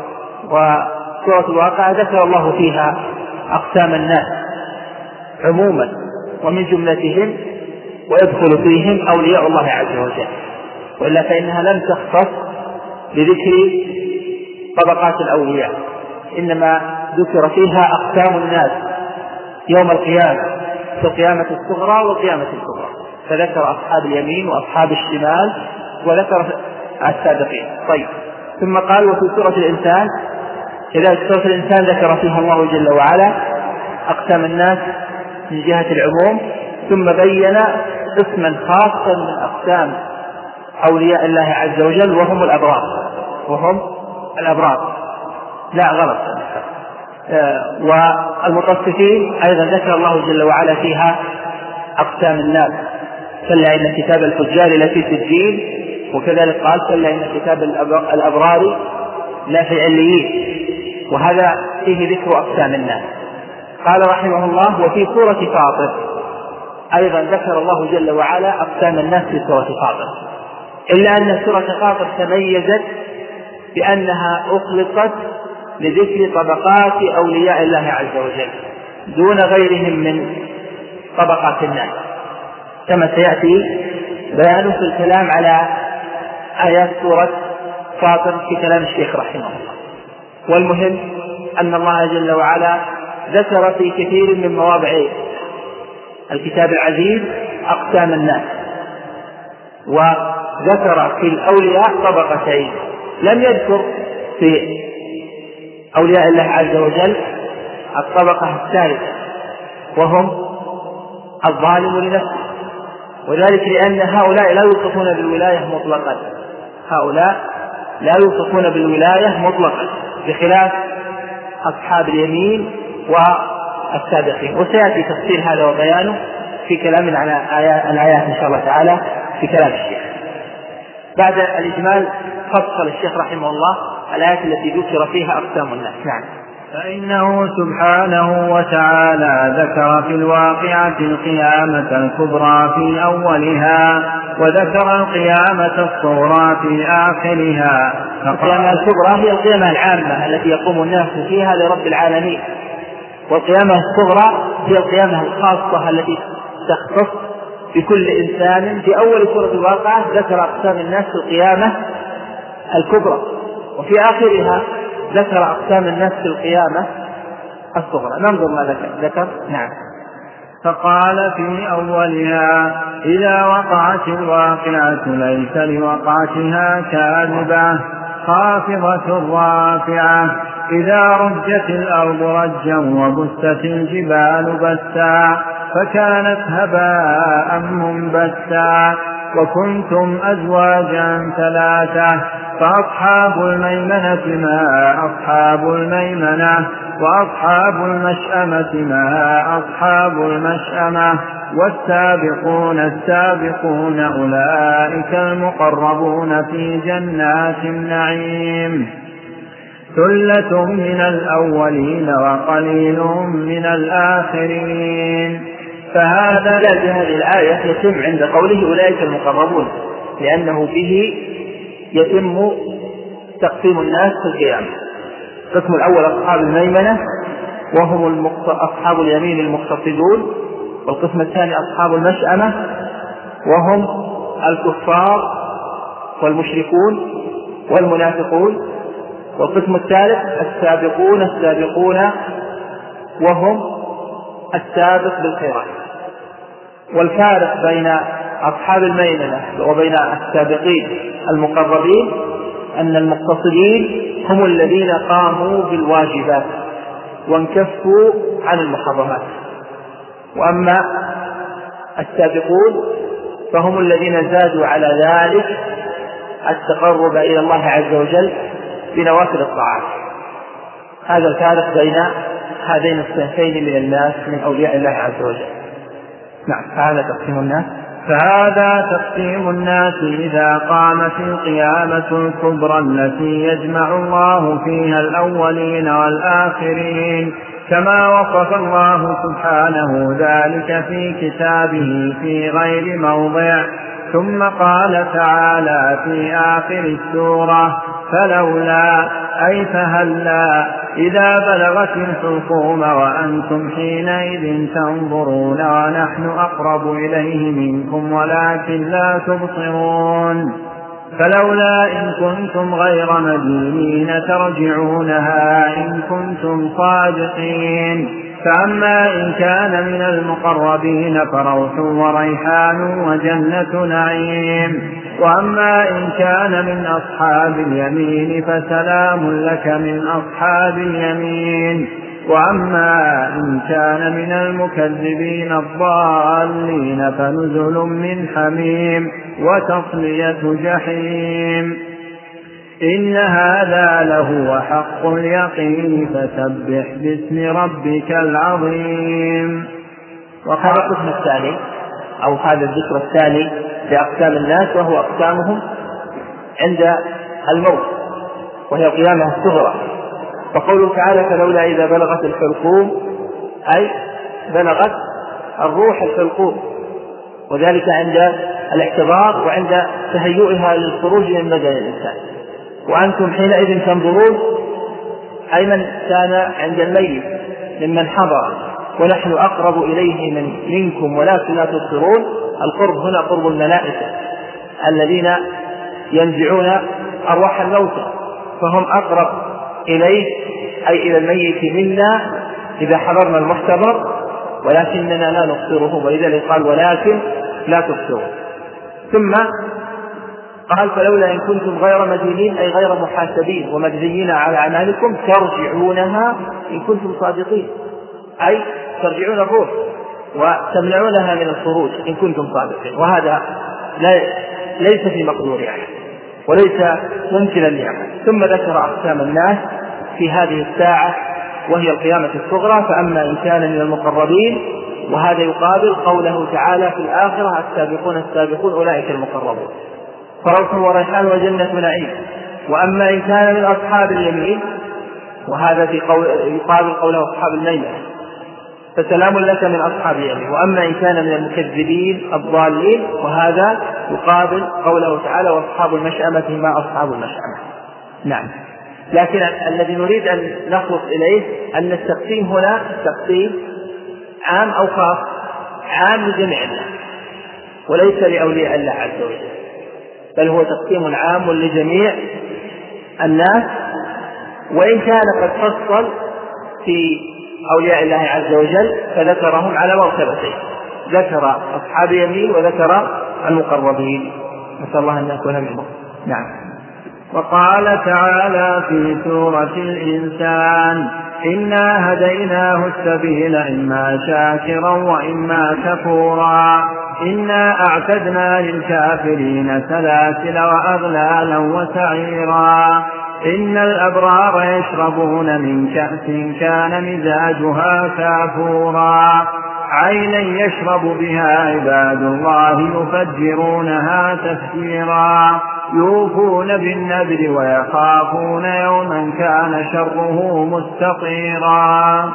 وسورة الواقعة ذكر الله فيها أقسام الناس عموما ومن جملتهم ويدخل فيهم أولياء الله عز وجل، وإلا فإنها لم تختص بذكر طبقات الأولياء، إنما ذكر فيها أقسام الناس يوم القيامة، في القيامة الصغرى والقيامة الكبرى، فذكر أصحاب اليمين وأصحاب الشمال وذكر السابقين. طيب، ثم قال وفي سورة الإنسان، إذا سورة الإنسان ذكر فيها الله جل وعلا أقسام الناس من جهة العموم، ثم بين قسما خاصا من أقسام أولياء الله عز وجل وهم الأبرار، وهم الأبرار لا غلط آه والمطففين أيضا ذكر الله جل وعلا فيها أقسام الناس، كلا إن كتاب الفجار لفي سجين، وكذلك قال كلا إن كتاب الأبرار لا في عليين، وهذا فيه ذكر أقسام الناس. قال رحمه الله وفي سورة فاطر أيضا ذكر الله جل وعلا أقسام الناس في سورة فاطر، إلا أن سورة فاطر تميزت بأنها أخلصت لذكر طبقات أولياء الله عز وجل دون غيرهم من طبقات الناس، كما سيأتي بيانه في الكلام على آيات سورة فاطر في كلام الشيخ رحمه الله. والمهم أن الله جل وعلا ذكر في كثير من مواضع الكتاب العزيز أقسام الناس، وذكر في الأولياء طبقتين، لم يذكر في أولياء الله عز وجل الطبقة الثالثة وهم الظالم لنفسه، وذلك لأن هؤلاء لا يوصفون بالولاية مطلقا، هؤلاء لا يوصفون بالولاية مطلقا بخلاف أصحاب اليمين والسابقين، وسيأتي تفسير هذا وبيانه في كلام على الآيات إن شاء الله تعالى في كلام الشيخ. بعد الإجمال فصل الشيخ رحمه الله الآيات التي ذكر فيها أقسام الناس. نعم. فإنه سبحانه وتعالى ذكر في الواقعة القيامة الكبرى في أولها، وذكر القيامة الصغرى في آخرها. القيامة الكبرى هي القيامة العامة التي يقوم الناس فيها لرب العالمين، والقيامة الصغرى هي القيامة الخاصة التي تختص بكل إنسان. في أول سورة الواقعة ذكر أقسام الناس في القيامة الكبرى، وفي آخرها ذكر أقسام الناس في القيامة الصغرى. ننظر ما ذكر. ذكر نعم. فقال في أولها: إذا وقعت الواقعة ليس لوقعتها كاذبة خافضة رافعة، إذا رجت الأرض رجا وبست الجبال بسا فكانت هباء منبثا، وكنتم أزواجا ثلاثة، فأصحاب الميمنة ما أصحاب الميمنة، وأصحاب المشأمة ما أصحاب المشأمة، والسابقون السابقون أولئك المقربون في جنات النعيم، ثلة من الأولين وقليل من الآخرين. فهذا هذه الآية يتم عند قوله أولئك المقربون، لأنه به يتم تقسيم الناس في القيامة. القسم الأول أصحاب الميمنة وهم أصحاب اليمين المقتصدون، والقسم الثاني أصحاب المشأمة وهم الكفار والمشركون والمنافقون، والقسم الثالث السابقون السابقون وهم السابق بالخيرات. والفارق بين أصحاب الميمنة وبين السابقين المقربين أن المقتصدين هم الذين قاموا بالواجبات وانكفوا عن المحرمات، وأما السابقون فهم الذين زادوا على ذلك التقرب إلى الله عز وجل بنوافل الطاعات. هذا الفارق بين هذين الصنفين من الناس من أولياء الله عز وجل. نعم. هذا تقسيم الناس فهذا تقسيم الناس إذا قامت القيامة الكبرى التي يجمع الله فيها الأولين والآخرين، كما وصف الله سبحانه ذلك في كتابه في غير موضع. ثم قال تعالى في آخر السورة: فلولا أي فهلا إذا بلغت الحلقوم وأنتم حينئذ تنظرون ونحن أقرب إليه منكم ولكن لا تبصرون. فلولا إن كنتم غير مدينين ترجعونها إن كنتم صادقين. فأما إن كان من المقربين فروح وريحان وجنة نعيم، وأما إن كان من أصحاب اليمين فسلام لك من أصحاب اليمين، وأما إن كان من المكذبين الضالين فنزل من حميم وتصلية جحيم. إن هذا لهو حق اليقين فسبح باسم ربك العظيم. وهذا القسم الثاني أو هذا الذكر الثاني لأقسام الناس، وهو أقسامهم عند الموت، وهي القيامة الصغرى. وقوله تعالى: فلولا إذا بلغت الحلقوم، أي بلغت الروح الحلقوم، وذلك عند الاحتضار وعند تهيئها للخروج من بدن الإنسان. وأنتم حينئذ تنظرون، أي من كان عند الميت ممن حضر، ونحن أقرب إليه من منكم ولكن لا تبصرون. القرب هنا قرب الملائكة الذين ينزعون أرواح الموتى، فهم أقرب إليه أي إلى الميت منا إذا حضرنا المحتضر، ولكننا لا نبصره، ولذلك قال ولكن لا تبصرون. ثم قال: فلولا إن كنتم غير مدينين أي غير محاسبين ومجزيين على أعمالكم ترجعونها إن كنتم صادقين، أي ترجعون الروح وتمنعونها من الخروج إن كنتم صادقين. وهذا ليس في مقدور أحد وليس ممكنا لأحد. ثم ذكر أقسام الناس في هذه الساعة وهي القيامة الصغرى. فأما إن كان من المقربين، وهذا يقابل قوله تعالى في الآخرة: السابقون السابقون أولئك المقربون، فروح وريحان وجنة نعيم. وأما إن كان من أصحاب اليمين، وهذا في قول يقابل قوله أصحاب الميمنة، فسلام لك من أصحاب اليمين. وأما إن كان من المكذبين الضالين، وهذا يقابل قوله تعالى: وأصحاب المشأمة ما أصحاب المشأمة. نعم. لكن الذي نريد أن نخلص إليه أن التقسيم هنا تقسيم عام أو خاص، عام لجميع الناس وليس لأولياء الله عز وجل، بل هو تقسيم عام لجميع الناس، وإن كان قد فصل في أولياء الله عز وجل فذكرهم على مرتبتين، ذكر أصحاب اليمين وذكر المقربين، نسأل الله أن نكون منهم. نعم. وقال تعالى في سورة الإنسان: إنا هديناه السبيل إما شاكرا وإما كفورا إنا أعتدنا للكافرين سلاسل وأغلالا وسعيرا إن الأبرار يشربون من كأس كان مزاجها كافورا عينا يشرب بها عباد الله يفجرونها تفجيرا يوفون بالنذر ويخافون يوما كان شره مستطيرا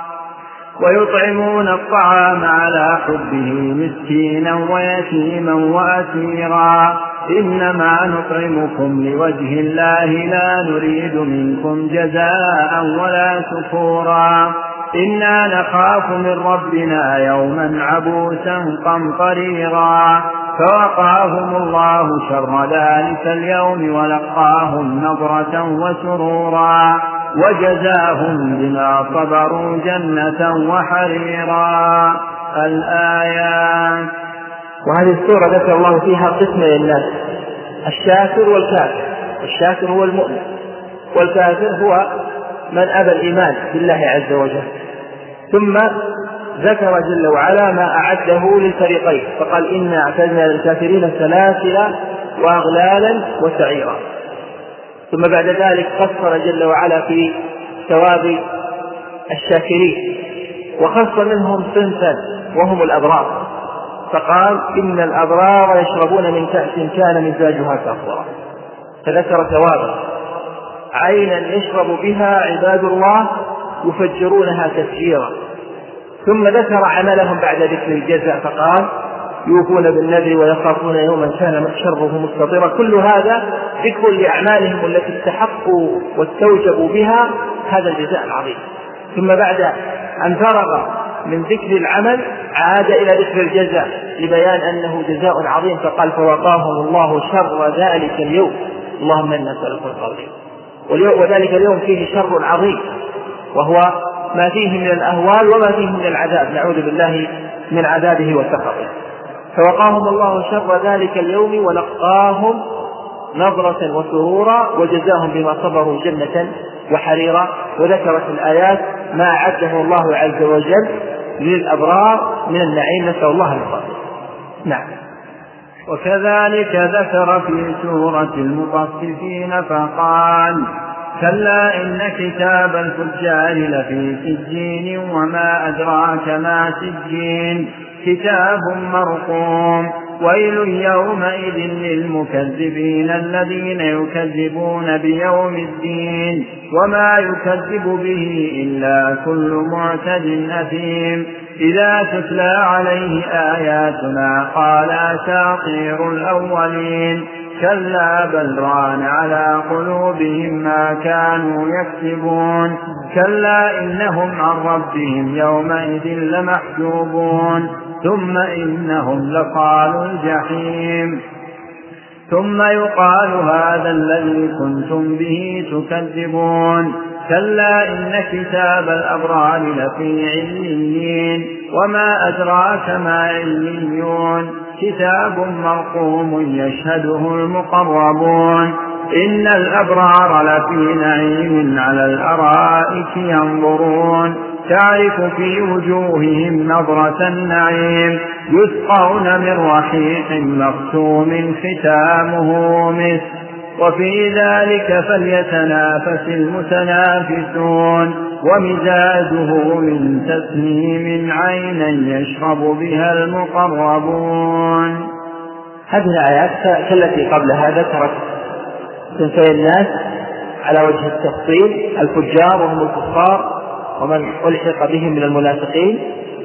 ويطعمون الطعام على حبه مسكينا ويتيما وأسيرا إنما نطعمكم لوجه الله لا نريد منكم جزاء ولا شكورا إنا نخاف من ربنا يوما عبوسا قمطريرا فوقاهم الله شر ذلك اليوم ولقاهم نضرة وسرورا وجزاهم بما صبروا جنة وحريرا. الآيات. وهذه السورة ذكر الله فيها قسم للناس: الشاكر والكافر. الشاكر هو المؤمن، والكافر هو من أبى الإيمان بالله عز وجل. ثم ذكر جل وعلا ما أعده للفريقين فقال: إنا أعتدنا للكافرين سلاسل وأغلالا وسعيرا. ثم بعد ذلك قصر جل وعلا في ثواب الشاكرين وخص منهم صنفا وهم الأبرار، فقال: إن الأبرار يشربون من كأس كان مزاجها كافورا، فذكر ثوابا: عينا يشرب بها عباد الله يفجرونها تفجيرا. ثم ذكر عملهم بعد ذكر الجزاء فقال: يوفون بالنذر ويخافون يوما كان شره مستطيرا. كل هذا ذكر لأعمالهم التي استحقوا واستوجبوا بها هذا الجزاء العظيم. ثم بعد أن فرغ من ذكر العمل عاد إلى ذكر الجزاء لبيان أنه جزاء عظيم، فقال: فوقاهم الله شر ذلك اليوم. اللهم إنا نسألك الخير. وذلك اليوم فيه شر عظيم، وهو ما فيه من الأهوال وما فيه من العذاب، نعوذ بالله من عذابه وسخطه. فوقاهم الله شر ذلك اليوم ولقاهم نظرة وسرورا وجزاهم بما صبروا جنة وحريرا. وذكرت الآيات ما أعده الله عز وجل للأبرار من النعيم، نسأل الله الفضل. نعم. وكذلك ذكر في سورة المطففين فقال: كلا إن كتاب الفجار لفي سجين وما أدراك ما سجين كتاب مرقوم ويل يومئذ للمكذبين الذين يكذبون بيوم الدين وما يكذب به إلا كل معتد أثيم إذا تتلى عليه آياتنا قال أساطير الأولين كلا بل ران على قلوبهم ما كانوا يكسبون كلا إنهم عن ربهم يومئذ لمحجوبون ثم إنهم لصالوا الجحيم ثم يقال هذا الذي كنتم به تكذبون كلا إن كتاب الأبرار لفي عليين وما أدراك ما عليون كتاب مرقوم يشهده المقربون إن الأبرار لفي نعيم على الأرائك ينظرون تعرف في وجوههم نظرة النعيم يسقون من رحيق مختوم ختامه مسك وفي ذلك فليتنافس المتنافسون ومزاجه من تسنيم عينا يشرب بها المقربون. هذه الآيات كالتي قبلها ذكرت صنفي الناس على وجه التفصيل: الفجار وهم الكفار ومن ألحق بهم من المنافقين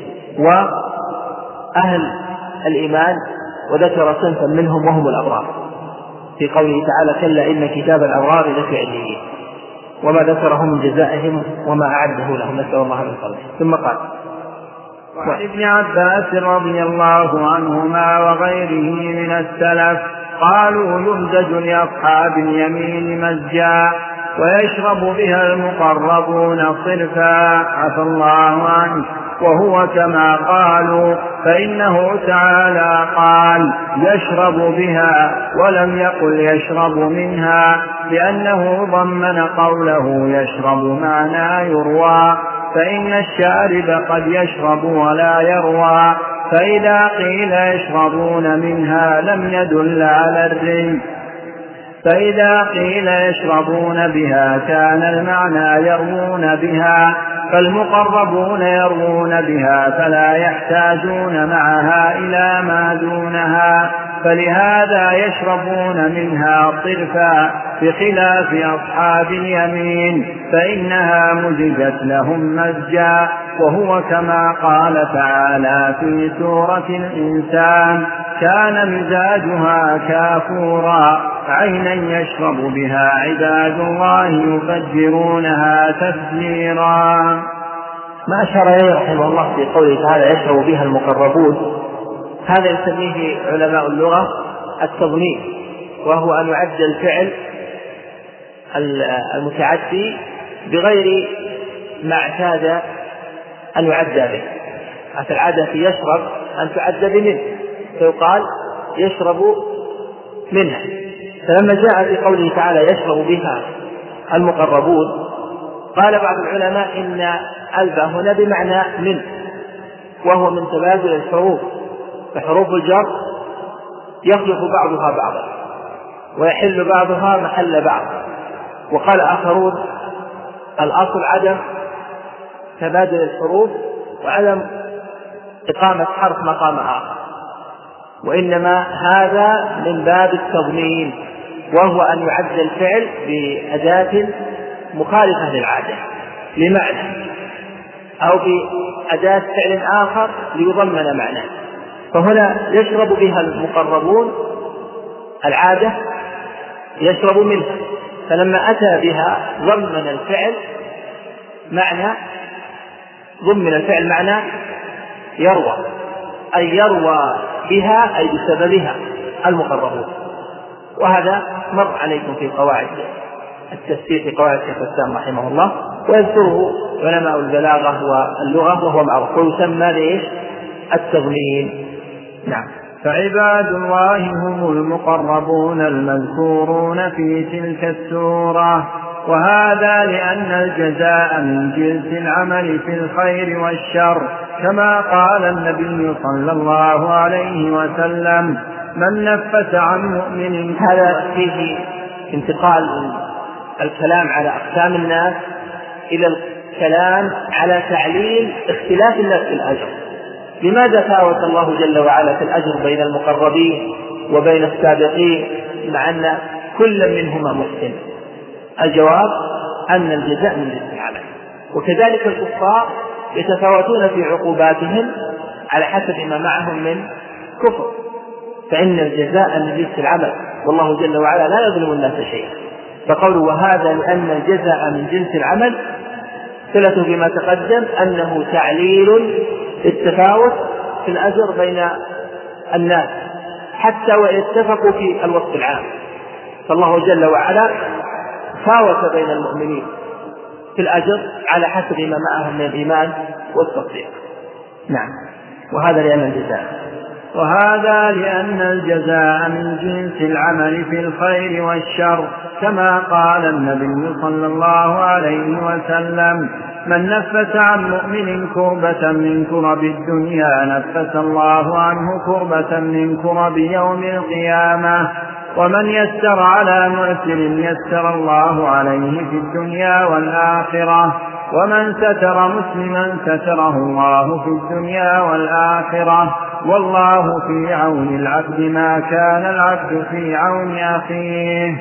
وأهل الإيمان، وذكر صنفا منهم وهم الأبرار في قوله تعالى: كلا إن كتاب الأبرار لفي عليين. وما ذكره من جزائهم وما أعده لهم، نسأل الله من فضله. ثم قال: وعن ابن عباس رضي الله عنهما وغيره من السلف قالوا: يمزج لأصحاب اليمين مزجا ويشرب بها المقربون صرفا، عفى الله عنه، وهو كما قالوا، فإنه تعالى قال: يشرب بها ولم يقل يشرب منها، لأنه ضمن قوله يشرب معنى يروى، فإن الشارب قد يشرب ولا يروى، فإذا قيل يشربون منها لم يدل على الري، فإذا قيل يشربون بها كان المعنى يروون بها، فالمقربون يروون بها فلا يحتاجون معها إلى ما دونها، فلهذا يشربون منها صرفا، بخلاف أصحاب اليمين فإنها مزجت لهم مزجا، وهو كما قال تعالى في سورة الإنسان: كان مزاجها كافورا، عينا يشرب بها عباد الله يفجرونها تفجيرا. ما أشار إليه رحمه الله في قوله تعالى: يشرب بها المقربون، هذا يسميه علماء اللغة التضمين، وهو أن يعد الفعل المتعدي بغير ما اعتاد أن يعد به. العادة في يشرب أن تعد بمنه، فيقال يشرب منها. فلما جاء في قوله تعالى يشرب بها المقربون، قال بعض العلماء إن الباء هنا بمعنى من، وهو من تبادل الحروف، فحروف الجر يخلف بعضها بعضا ويحل بعضها محل بعض. وقال آخرون: الأصل عدم تبادل الحروف وعدم إقامة حرف مقام آخر، وإنما هذا من باب التضمين، وهو أن يعد الفعل بأداة مخالفة للعادة لمعنى، أو بأداة فعل آخر ليضمن معناه. فهنا يشرب بها المقربون العادة يشرب منها، فلما أتى بها ضمن الفعل معنى ضمن الفعل معنى يروى، أي يروى بها أي بسببها المقربون. وهذا مر عليكم في قواعد التفسير في قواعد شيخ الإسلام رحمه الله، ويذكره علماء البلاغة واللغة، وهو معروف ويسمى ليش التضمين. نعم. فعباد الله هم المقربون المذكورون في تلك السورة، وهذا لأن الجزاء من جنس العمل في الخير والشر، كما قال النبي صلى الله عليه وسلم: من نفس عن مؤمن. هذا فيه انتقال الكلام على أقسام الناس إلى الكلام على تعليل اختلاف الناس في الأجر. لماذا فاوت الله جل وعلا في الأجر بين المقربين وبين السابقين مع أن كل منهما محسن؟ الجواب أن الجزاء من جنس العمل، وكذلك الكفار يتفاوتون في عقوباتهم على حسب ما معهم من كفر، فإن الجزاء من جنس العمل، والله جل وعلا لا يظلم الناس شيئا. فقوله وهذا لأن الجزاء من جنس العمل صلة بما تقدم أنه تعليل التفاوت في الأجر بين الناس حتى ويتفقوا في الوصف العام. فالله جل وعلا فاوت بين المؤمنين في الأجر على حسب ما معهم من الإيمان والتصديق. نعم. وهذا لأن الجزاء وهذا لأن الجزاء من جنس العمل في الخير والشر، كما قال النبي صلى الله عليه وسلم: من نفس عن مؤمن كربة من كرب الدنيا نفس الله عنه كربة من كرب يوم القيامة، ومن يسر على معسر يسر الله عليه في الدنيا والآخرة، ومن ستر مسلما ستره الله في الدنيا والآخرة، والله في عون العبد ما كان العبد في عون أخيه.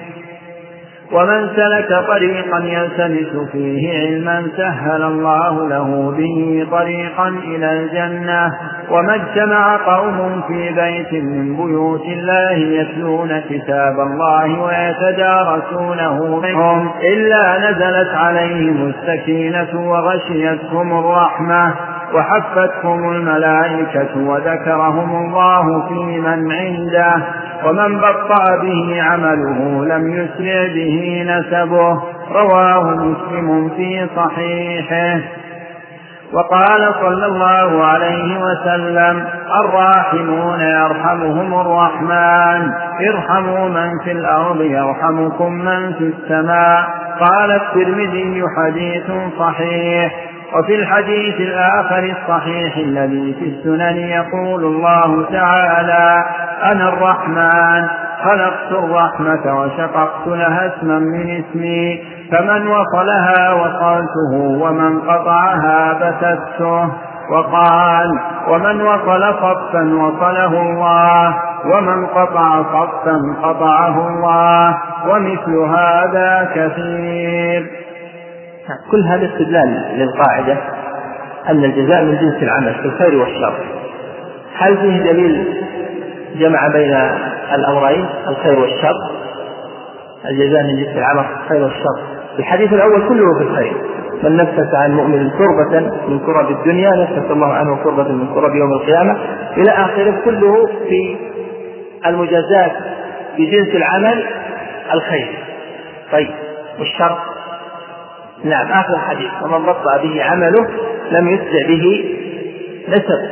ومن سلك طريقا يلتمس فيه علما سهل الله له به طريقا إلى الجنة، وما اجتمع قوم في بيت من بيوت الله يتلون كتاب الله ويتدارسونه بينهم إلا نزلت عليهم السكينة وغشيتهم الرحمة وحفتهم الملائكة وذكرهم الله في من عنده ومن بطأ به عمله لم يسرع به نسبه. رواه مسلم في صحيحه. وقال صلى الله عليه وسلم الراحمون يرحمهم الرحمن ارحموا من في الأرض يرحمكم من في السماء. قال الترمذي حديث صحيح. وفي الحديث الآخر الصحيح الذي في السنن يقول الله تعالى أنا الرحمن خلقت الرحمة وشققت لها اسما من اسمي فمن وصلها وصلته ومن قطعها بثته. وقال ومن وصل صفا وصله الله ومن قطع صفا قطعه الله ومثل هذا كثير. كل هذا استدلال للقاعدة أن الجزاء من جنس العمل في الخير والشر. هل فيه دليل جمع بين الأمرين الخير والشر؟ الجزاء من جنس العمل في الخير والشر. الحديث الأول كله في الخير. من نفس عن مؤمن كربة من كرب الدنيا نفس الله عنه كربة من كرب يوم القيامة إلى آخره، كله في المجازات بجنس العمل الخير. طيب والشر؟ نعم آخر الحديث ومن بطأ به عمله لم يسرع به نسب.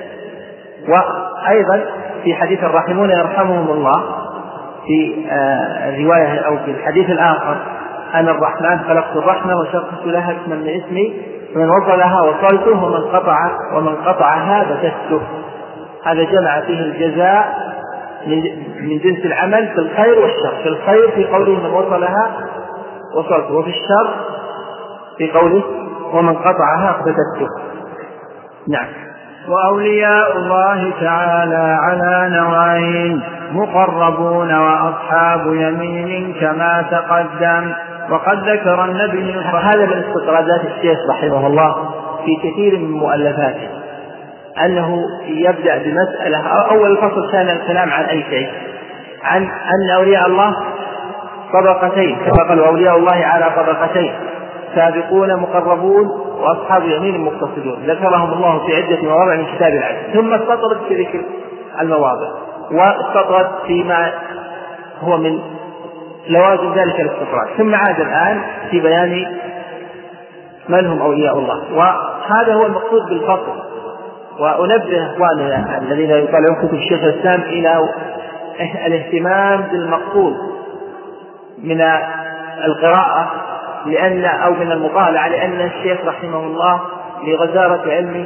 وأيضا في حديث الراحمون يرحمهم الله في الرواية أو في الحديث الآخر أنا الرحمن خلقت الرحمة وشققت لها اسما من اسمي فمن وصلها وصلته ومن قطع ومن قطعها بثته. هذا جمع فيه الجزاء من جنس العمل في الخير والشر. في الخير في قوله من وصلها وصلته، وفي الشر في قوله ومن قطعها بثته. نعم. وأولياء الله تعالى على نوعين مقربون وأصحاب يمين كما تقدم. وقد ذكر النبي هذا من استطرادات الشيخ رحمه الله في كثير من مؤلفاته أنه يبدأ بمسألة. أول الفصل كان الكلام عن أي شيء، عن أن أولياء الله طبقتين كما قالوا أولياء الله على طبقتين سابقون مقربون وأصحاب يمين مقتصدون ذكرهم الله في عدة مواضع من كتاب العدل، ثم استطرد في ذكر المواضع واستطرد فيما هو من لوازم ذلك الاستطراد، ثم عاد الآن في بيان من هم أولياء الله. وهذا هو المقصود بالفصل. وأنبه أخواننا الذين يطالعون كتب الشيخ الإسلام إلى الاهتمام بالمقصود من القراءة لأن أو من المطالعة، لأن الشيخ رحمه الله لغزارة علمه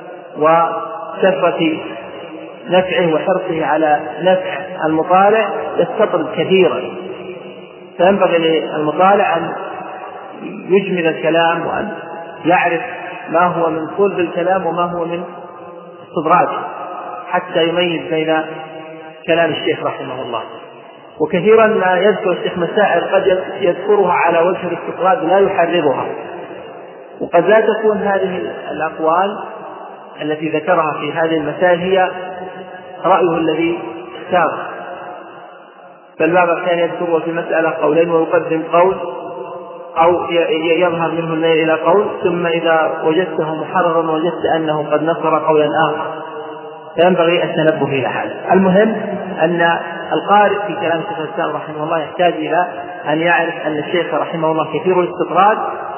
وكثرة نفعه وحرصه على نفع المطالع يستطرد كثيرا، فينبغي للمطالع أن يجمل الكلام وأن يعرف ما هو من صلب الكلام وما هو من استدراجه حتى يميز بين كلام الشيخ رحمه الله. وكثيرا ما يذكر الشيخ مسائل قد يذكرها على وجه الاستطراد لا يحررها، وقد لا تكون هذه الأقوال التي ذكرها في هذه المسائل هي رأيه الذي اختاره، بل بعض الأحيان يذكره في مسألة قولين ويقدم قول أو يظهر منه الميل إلى قول، ثم إذا وجدته محررا وجدت أنه قد نصر قولا آخر، فينبغي التنبه إلى هذا. المهم أن القارئ في كلام الشيخ الإسلام رحمه الله يحتاج إلى أن يعرف أن الشيخ رحمه الله كثير الاستطراد،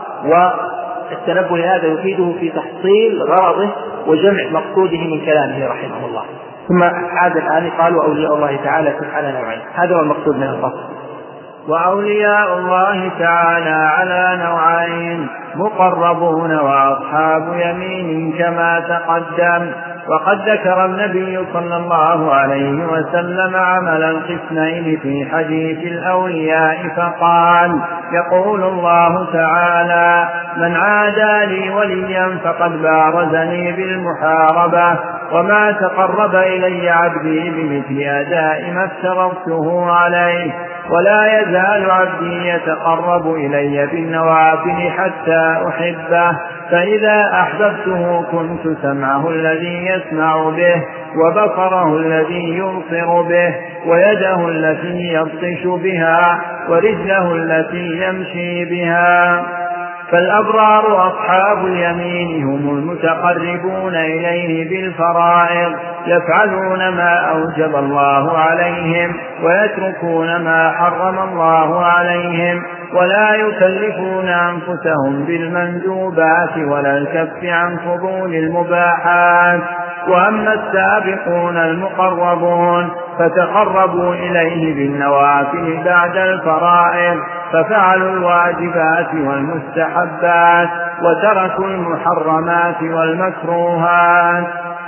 والتنبه لهذا يفيده في تحصيل غرضه وجمع مقصوده من كلامه رحمه الله. ثم عاد الآن قالوا أولياء الله تعالى على نوعين، هذا هو المقصود من الفصل. وأولياء الله تعالى على نوعين مقربون وأصحاب يمين كما تقدم. وقد ذكر النبي صلى الله عليه وسلم عمل القسمين في حديث الأولياء فقال يقول الله تعالى من عادى لي وليا فقد بارزني بالمحاربة وما تقرب إلي عبدي بمثل أداء ما افترضته عليه ولا يزال عبدي يتقرب إلي بالنوافل حتى أحبه. فإذا أحببته كنت سمعه الذي يسمع به وبصره الذي يبصر به ويده التي يبطش بها ورجله التي يمشي بها. فالأبرار أصحاب اليمين هم المتقربون إليه بالفرائض يفعلون ما أوجب الله عليهم ويتركون ما حرم الله عليهم ولا يكلفون أنفسهم بالمندوبات ولا الكف عن فضول المباحات. وأما السابقون المقربون فتقربوا إليه بالنوافل بعد الفرائض ففعلوا الواجبات والمستحبات وتركوا المحرمات والمكروهات.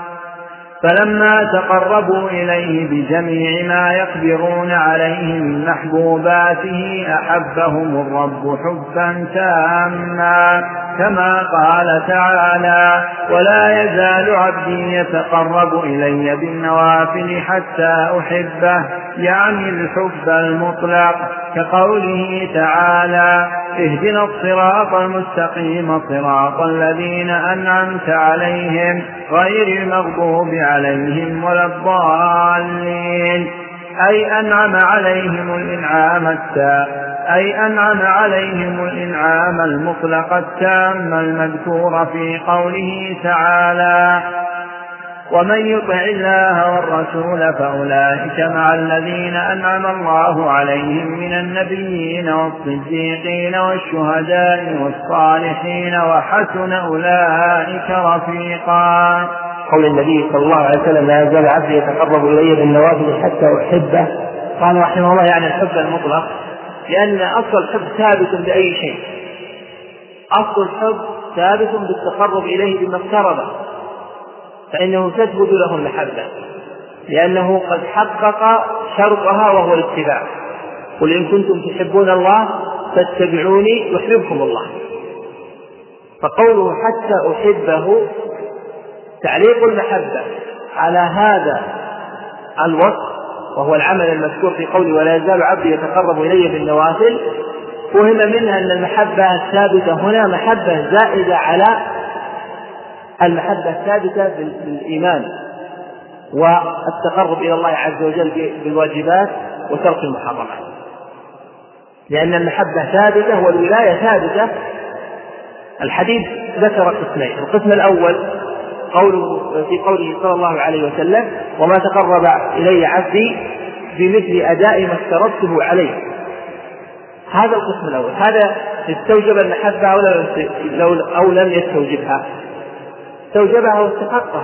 فلما تقربوا إليه بجميع ما يقدرون عليه من محبوباته أحبهم الرب حبا تاما كما قال تعالى ولا يزال عبدي يتقرب إلي بالنوافل حتى أحبه يعني الحب المطلق كقوله تعالى اهدنا الصراط المستقيم صراط الذين أنعمت عليهم غير المغضوب عليهم ولا الضالين أي أنعم عليهم الإنعام التام أي أنعم عليهم الإنعام المطلق التام المذكور في قوله تعالى ومن يطع الله والرسول فأولئك مع الذين أنعم الله عليهم من النبيين والصديقين والشهداء والصالحين وحسن أولئك رفيقا. قول النبي صلى الله عليه وسلم لا يزال عبدي يتقرب إلي بالنوافل حتى أحبه قال رحمه الله يعني الحب المطلق لأن أصل الحب ثابت بأي شيء أصل الحب ثابت بالتقرب إليه بما اقترب فإنه تثبت له المحبة لأنه قد حقق شرطها وهو الاتباع قل إن كنتم تحبون الله فاتبعوني يحببكم الله. فقوله حتى أحبه تعليق المحبة على هذا الوصف وهو العمل المذكور في قوله ولا يزال عبدي يتقرب إلي بالنوافل فهم منها أن المحبة الثابتة هنا محبة زائدة على المحبة الثابتة بالإيمان والتقرب إلى الله عز وجل بالواجبات وترك المحرمات لأن المحبة ثابتة والولاية ثابتة. الحديث ذكر قسمين القسم الأول قوله في قوله صلى الله عليه وسلم وما تقرب إلي عبدي بمثل أداء ما افترضته عليه هذا القسم الأول هذا استوجب المحبة أو لم يستوجبها استوجبها واستحقها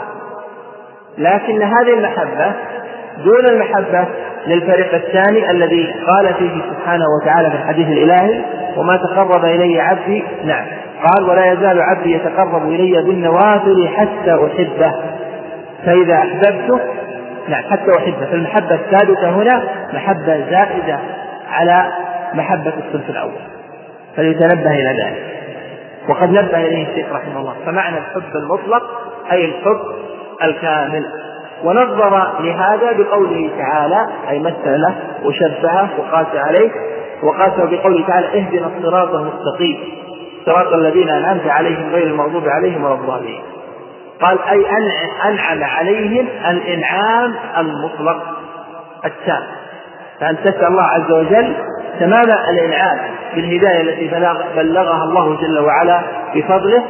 لكن هذه المحبة دون المحبة للفريق الثاني الذي قال فيه سبحانه وتعالى في الحديث الإلهي وما تقرب إلي عبدي نعم قال ولا يزال عبدي يتقرب إلي بالنوافل حتى أحبه فإذا أحببته نعم حتى أحبه فالمحبة الثابتة هنا محبة زائدة على محبة الصنف الأول فليتنبه إلى ذلك وقد نبه إليه الشيخ رحمه الله. فمعنى الحب المطلق أي الحب الكامل ونظر لهذا بقوله تعالى أي مثل له وشبهه وقاس عليه وقاسه بقوله تعالى اهدنا الصراط المستقيم صراط الذين أنعمت عليهم غير المغضوب عليهم ولا الضالين قال أي أنعم عليهم الإنعام المطلق التام فأن تسأل الله عز وجل تمام الإنعام بالهداية التي بلغها الله جل وعلا بفضله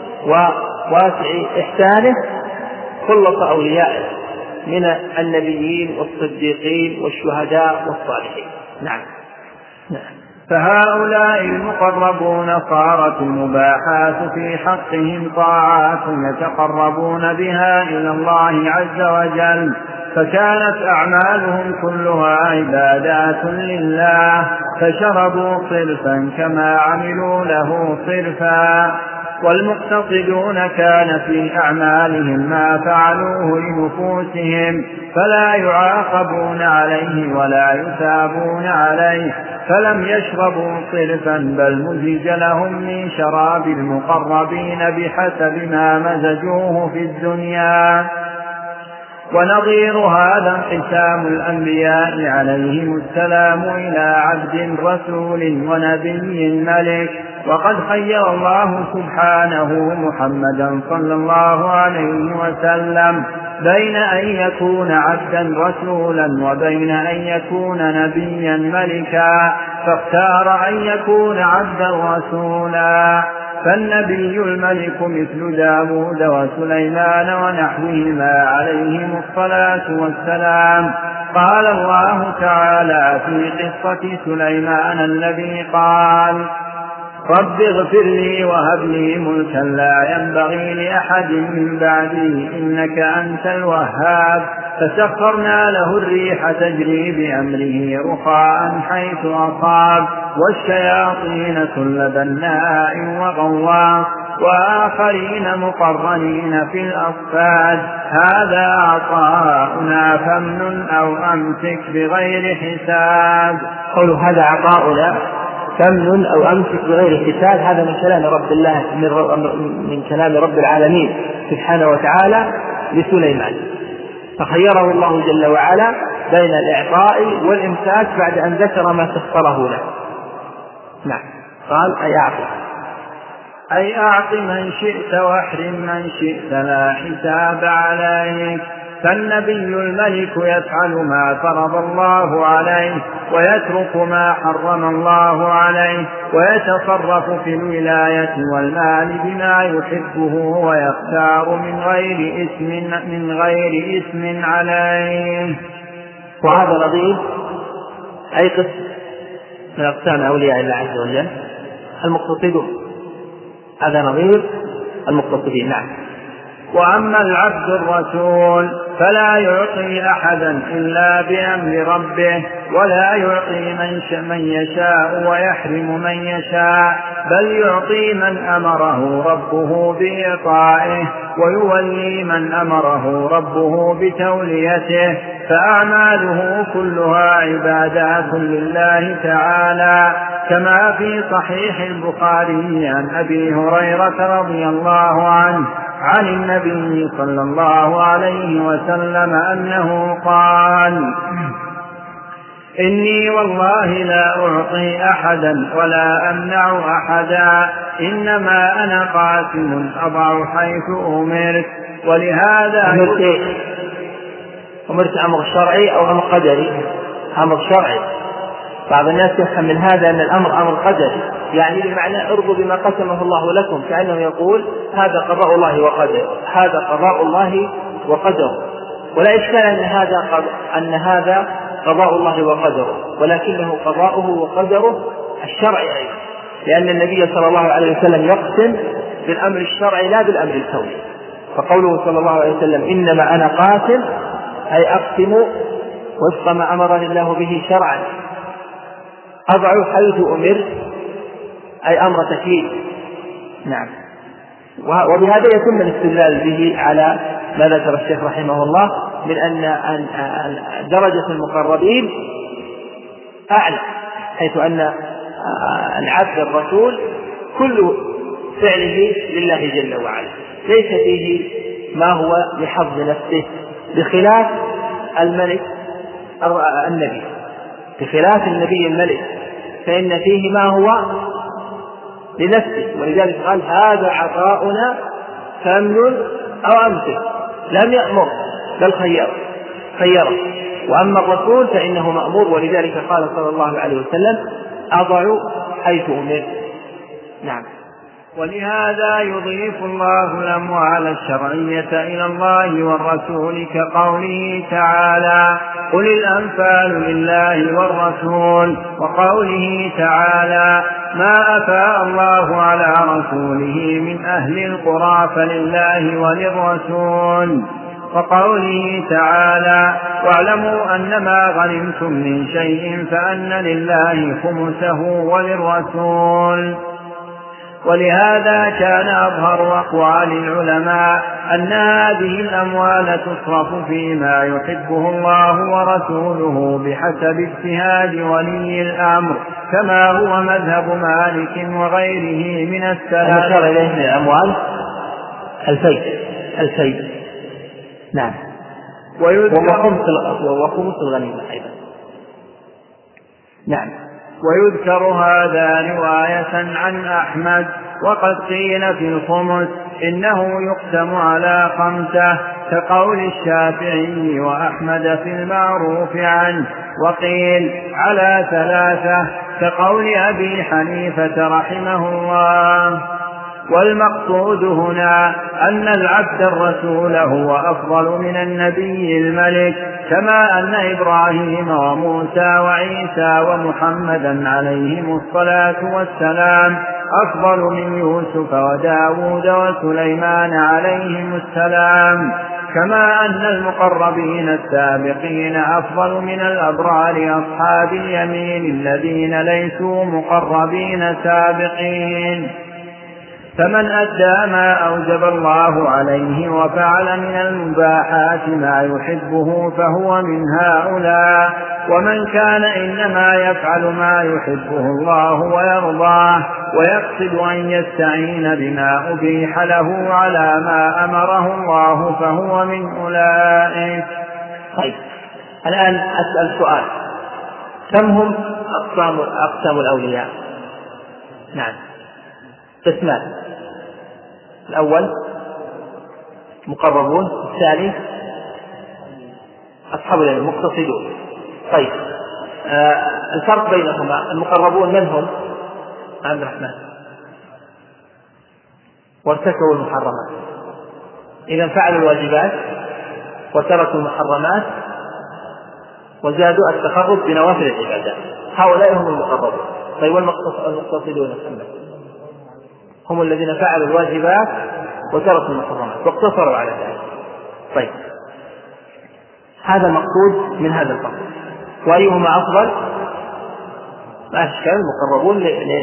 وواسع إحسانه خلص أوليائه من النبيين والصديقين والشهداء والصالحين. نعم. نعم. فهؤلاء المقربون صارت المباحات في حقهم طاعات يتقربون بها إلى الله عز وجل فكانت أعمالهم كلها عبادات لله فشربوا صرفا كما عملوا له صرفا. والمقتصدون كان في أعمالهم ما فعلوه لنفوسهم فلا يعاقبون عليه ولا يثابون عليه فلم يشربوا صرفا بل مزج لهم من شراب المقربين بحسب ما مزجوه في الدنيا. ونظير هذا انقسام الأنبياء عليهم السلام إلى عبد رسول ونبي ملك وقد خير الله سبحانه محمدا صلى الله عليه وسلم بين أن يكون عبدا رسولا وبين أن يكون نبيا ملكا، فاختار أن يكون عبدا رسولا. فالنبي الملك مثل داود وسليمان ونحوهما عليهم الصلاة والسلام. قال الله تعالى في قصة سليمان الذي قال: رب اغفر لي وهب لي ملكا لا ينبغي لأحد من بعدي إنك أنت الوهاب. فسخرنا له الريح تجري بأمره رخاء حيث أصاب، والشياطين كل بناء وغواص، وآخرين مقرنين في الأصفاد. هذا عطاؤنا فامنن أو أمسك بغير حساب. قولوا هذا عطاؤنا فامنن أو أمسك بغير حساب، هذا من كلام رب الله من كلام رب العالمين سبحانه وتعالى لسليمان، فخيره الله جل وعلا بين الإعطاء والإمساك بعد أن ذكر ما سخره له. نعم، قال: أي أعطي أي أعط من شئت واحرم من شئت لا حساب عليك. فالنبي الملك يفعل ما فرض الله عليه ويترك ما حرم الله عليه، ويتصرف في الولاية والمال بما يحبه ويختار من غير إثم من غير إثم عليه. وهذا نظير أي قسم من أقسام أولياء الله عز وجل المقتصدون، هذا نظير المقتصدين. نعم. وأما العبد الرسول فلا يعطي أحدا إلا بأمر ربه، ولا يعطي من يشاء ويحرم من يشاء، بل يعطي من أمره ربه بإعطائه ويولي من أمره ربه بتوليته. فأعماله كلها عبادات لله تعالى، كما في صحيح البخاري عن أبي هريرة رضي الله عنه عن النبي صلى الله عليه وسلم أنه قال: إني والله لا أعطي أحدا ولا أمنع أحدا، إنما أنا قاسم أضع حيث أمرت. ولهذا أمرت, أمرت أمر شرعي أو أمر قدري؟ أمر شرعي. بعض الناس يفهم من هذا أن الأمر أمر قدري، يعني بمعنى ارضوا بما قسمه الله لكم، كأنه يقول هذا قضاء الله وقدره، هذا قضاء الله وقدره. ولا إشكال أن هذا أن هذا قضاء الله وقدره، ولكنه قضاؤه وقدره الشرعي أيضا، لأن النبي صلى الله عليه وسلم يقسم بالأمر الشرعي لا بالأمر الكوني. فقوله صلى الله عليه وسلم إنما أنا قاسم أي أقسم وفق ما أمرني الله به شرعا، أضع حيث أمر أي أمر تكليف. نعم. وبهذا يتم الاستدلال به على ما ذكر الشيخ رحمه الله من أن درجة المقربين أعلى، حيث أن العبد الرسول كل فعله لله جل وعلا، ليس فيه ما هو لحظ نفسه، بخلاف الملك النبي، بخلاف النبي الملك فإن فيه ما هو لنفسه. ولذلك قال هذا عطاؤنا فامنن أو أمسك، لم يأمر بل خيره خيره. وأما الرسول فإنه مأمور، ولذلك قال صلى الله عليه وسلم أضع حيث أمر. نعم. ولهذا يضيف الله الأموال الشرعية إلى الله والرسول كقوله تعالى قل الأنفال لله والرسول، وقوله تعالى ما أفاء الله على رسوله من أهل القرى فلله وللرسول، وقوله تعالى واعلموا أنما غنمتم من شيء فأن لله خمسه وللرسول. ولهذا كان أظهر أقوال العلماء أن هذه الأموال تصرف فيما يحبه الله ورسوله بحسب اجتهاد ولي الأمر، كما هو مذهب مالك وغيره من السلف. أشار إليه من الأموال الفيء الفيء نعم، وخمس الغنيمة أيضا. نعم. ويذكر هذا رواية عن أحمد. وقد قيل في الخمس إنه يقسم على خمسة كقول الشافعي وأحمد في المعروف عنه، وقيل على ثلاثة كقول أبي حنيفة رحمه الله. والمقصود هنا أن العبد الرسول هو أفضل من النبي الملك، كما أن إبراهيم وموسى وعيسى ومحمدا عليهم الصلاة والسلام أفضل من يوسف وداود وسليمان عليهم السلام، كما أن المقربين السابقين أفضل من الأبرار أصحاب اليمين الذين ليسوا مقربين سابقين. فمن أدى ما أوجب الله عليه وفعل من المباحات ما يحبه فهو من هؤلاء، ومن كان إنما يفعل ما يحبه الله ويرضاه ويقصد أن يستعين بما أبيح له على ما أمره الله فهو من أولئك. طيب الآن أسأل سؤال: كم هم أقسام أقسام الأولياء؟ نعم، قسمان: الأول مقربون، الثاني أصحاب اليمين مقتصدون. طيب آه الفرق بينهما: المقربون من هم؟ عبد الرحمن وارتكبوا المحرمات، إذا فعلوا الواجبات وتركوا المحرمات وزادوا التقرب بنوافل العبادات، هؤلاء هم المقربون. طيب والمقتصدون هم الذين فعلوا الواجبات وتركوا المحرمات واقتصروا على ذلك. طيب هذا المقصود من هذا الفصل. وأيهما أفضل؟ ما أشكال المقربون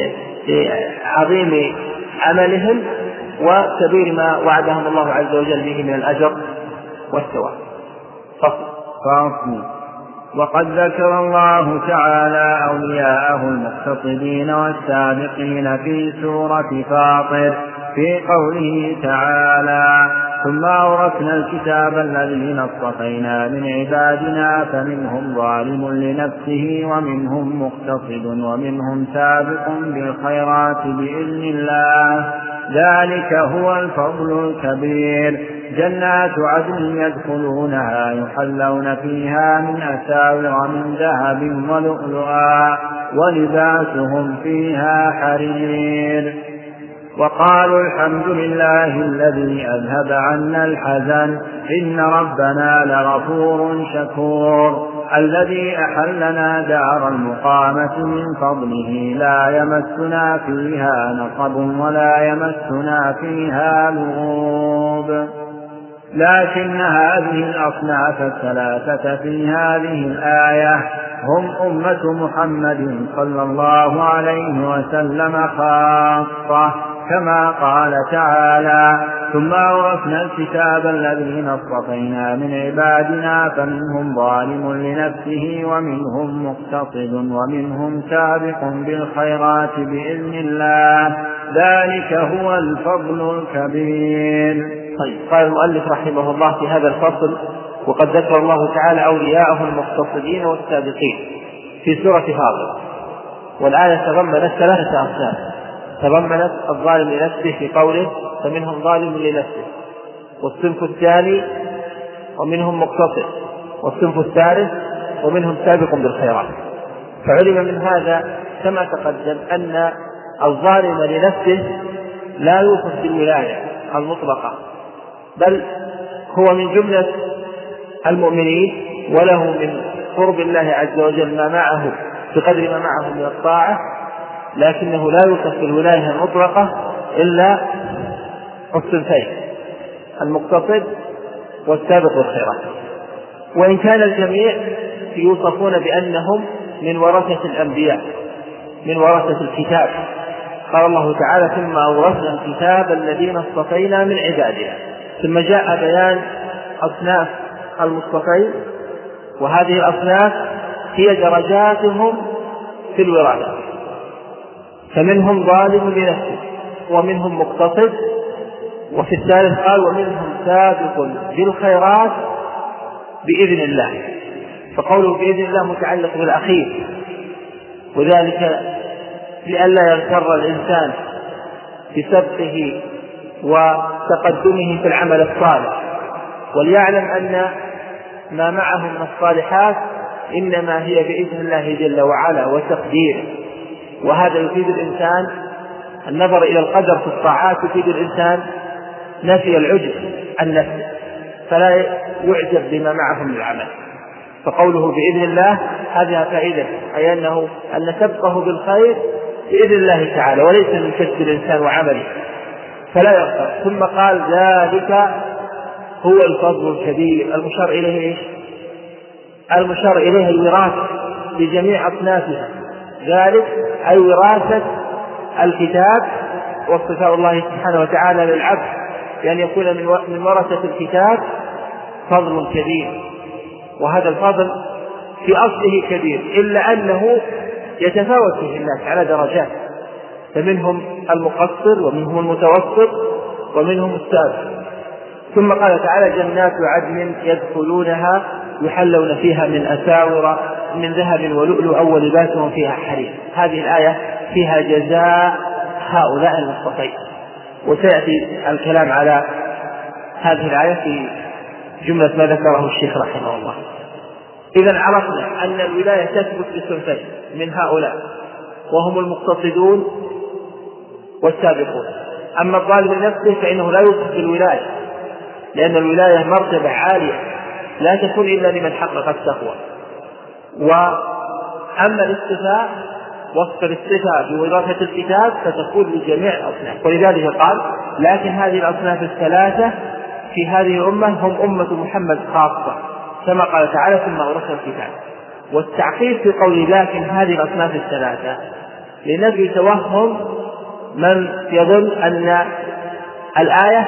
لعظيم عملهم وكبير ما وعدهم الله عز وجل به من الأجر والثواب. فصل. فصل. وقد ذكر الله تعالى أولياءه المقتصدين والسابقين في سورة فاطر في قوله تعالى: ثم أورثنا الكتاب الذين اصطفينا من عبادنا فمنهم ظالم لنفسه ومنهم مقتصد ومنهم سابق بالخيرات بإذن الله، ذلك هو الفضل الكبير. جنات عدن يدخلونها يحلون فيها من أساور من ذهب ولؤلؤا ولباسهم فيها حرير. وقالوا الحمد لله الذي أذهب عنا الحزن إن ربنا لغفور شكور، الذي أحلنا دار المقامة من فضله لا يمسنا فيها نصب ولا يمسنا فيها لغوب. لكن هذه الأصناف الثلاثة في هذه الآية هم أمة محمد صلى الله عليه وسلم خاصة، كما قال تعالى: ثم أورثنا الكتاب الذين اصطفينا من عبادنا فمنهم ظالم لنفسه ومنهم مقتصد ومنهم سابق بالخيرات بإذن الله، ذلك هو الفضل الكبير. طيب، قال المؤلف رحمه الله في هذا الفصل: وقد ذكر الله تعالى أولياءه المقتصدين والسابقين في سورة فاطر، والآية تضمنت ثلاثة أقسام. تضمنت الظالم لنفسه في قوله: فمنهم ظالم لنفسه، والصنف الثاني ومنهم مقتصد، والصنف الثالث ومنهم سابق بالخيرات. فعلم من هذا كما تقدم أن الظالم لنفسه لا يوصف بالولاية المطلقة، بل هو من جملة المؤمنين وله من قرب الله عز وجل ما معه بقدر ما معه من الطاعة، لكنه لا يوصف بالولاية المطلقة إلا الصنفين: المقتصد والسابق بالخيرات. وإن كان الجميع يوصفون بأنهم من ورثة الأنبياء، من ورثة الكتاب. قال الله تعالى: ثم أورثنا الكتاب الذين اصطفينا من عبادنا. ثم جاء بيان أصناف المصطفين، وهذه الأصناف هي درجاتهم في الوراثة. فمنهم ظالم لنفسه ومنهم مقتصد، وفي الثالث قال: ومنهم سابق بالخيرات بإذن الله. فقوله بإذن الله متعلق بالأخير، وذلك لئلا يغتر الإنسان بسبقه وتقدمه في العمل الصالح، وليعلم أن ما معه من الصالحات إنما هي بإذن الله جل وعلا وتقديره. وهذا يفيد الإنسان النظر إلى القدر في الطاعات، يفيد الإنسان نفي العجب عن نفسه فلا يعجب بما معه من العمل. فقوله بإذن الله هذه فائدة، أي أنه أن سبقه بالخير بإذن الله تعالى وليس من كسب الإنسان وعمله فلا يغتر. ثم قال ذلك هو الفضل الكبير. المشار إليه إيش؟ المشار إليه الوراثة بجميع أصنافها، ذلك أي وراثة الكتاب واصطفاء الله سبحانه وتعالى للعبد بأن يكون من ورثة الكتاب فضل كبير. وهذا الفضل في أصله كبير إلا أنه يتفاوت فيه الناس على درجات، فمنهم المقصر ومنهم المتوسط ومنهم السابق. ثم قال تعالى جنات عدن يدخلونها يحلون فيها من أساور من ذهب ولؤلؤا ولباسهم فيها حرير. هذه الآية فيها جزاء هؤلاء المصطفين، وسيأتي الكلام على هذه الآية في جملة ما ذكره الشيخ رحمه الله. إذن عرفنا أن الولاية تثبت بصنفين من هؤلاء وهم المقتصدون والسابقون. أما الظالم لنفسه فإنه لا يوصف بالولاية، لأن الولاية مرتبة عالية لا تكون إلا لمن حقق التقوى. وأما الاصطفاء وصف الاصطفاء بوراثة الكتاب فتكون لجميع الأصناف، ولذلك قال لكن هذه الأصناف الثلاثة في هذه الأمة هم أمة محمد خاصة، كما قال تعالى ثم أورثنا الكتاب. والتعقيب في قول لكن هذه الأصناف الثلاثة لنفي توهم من يظن أن الآية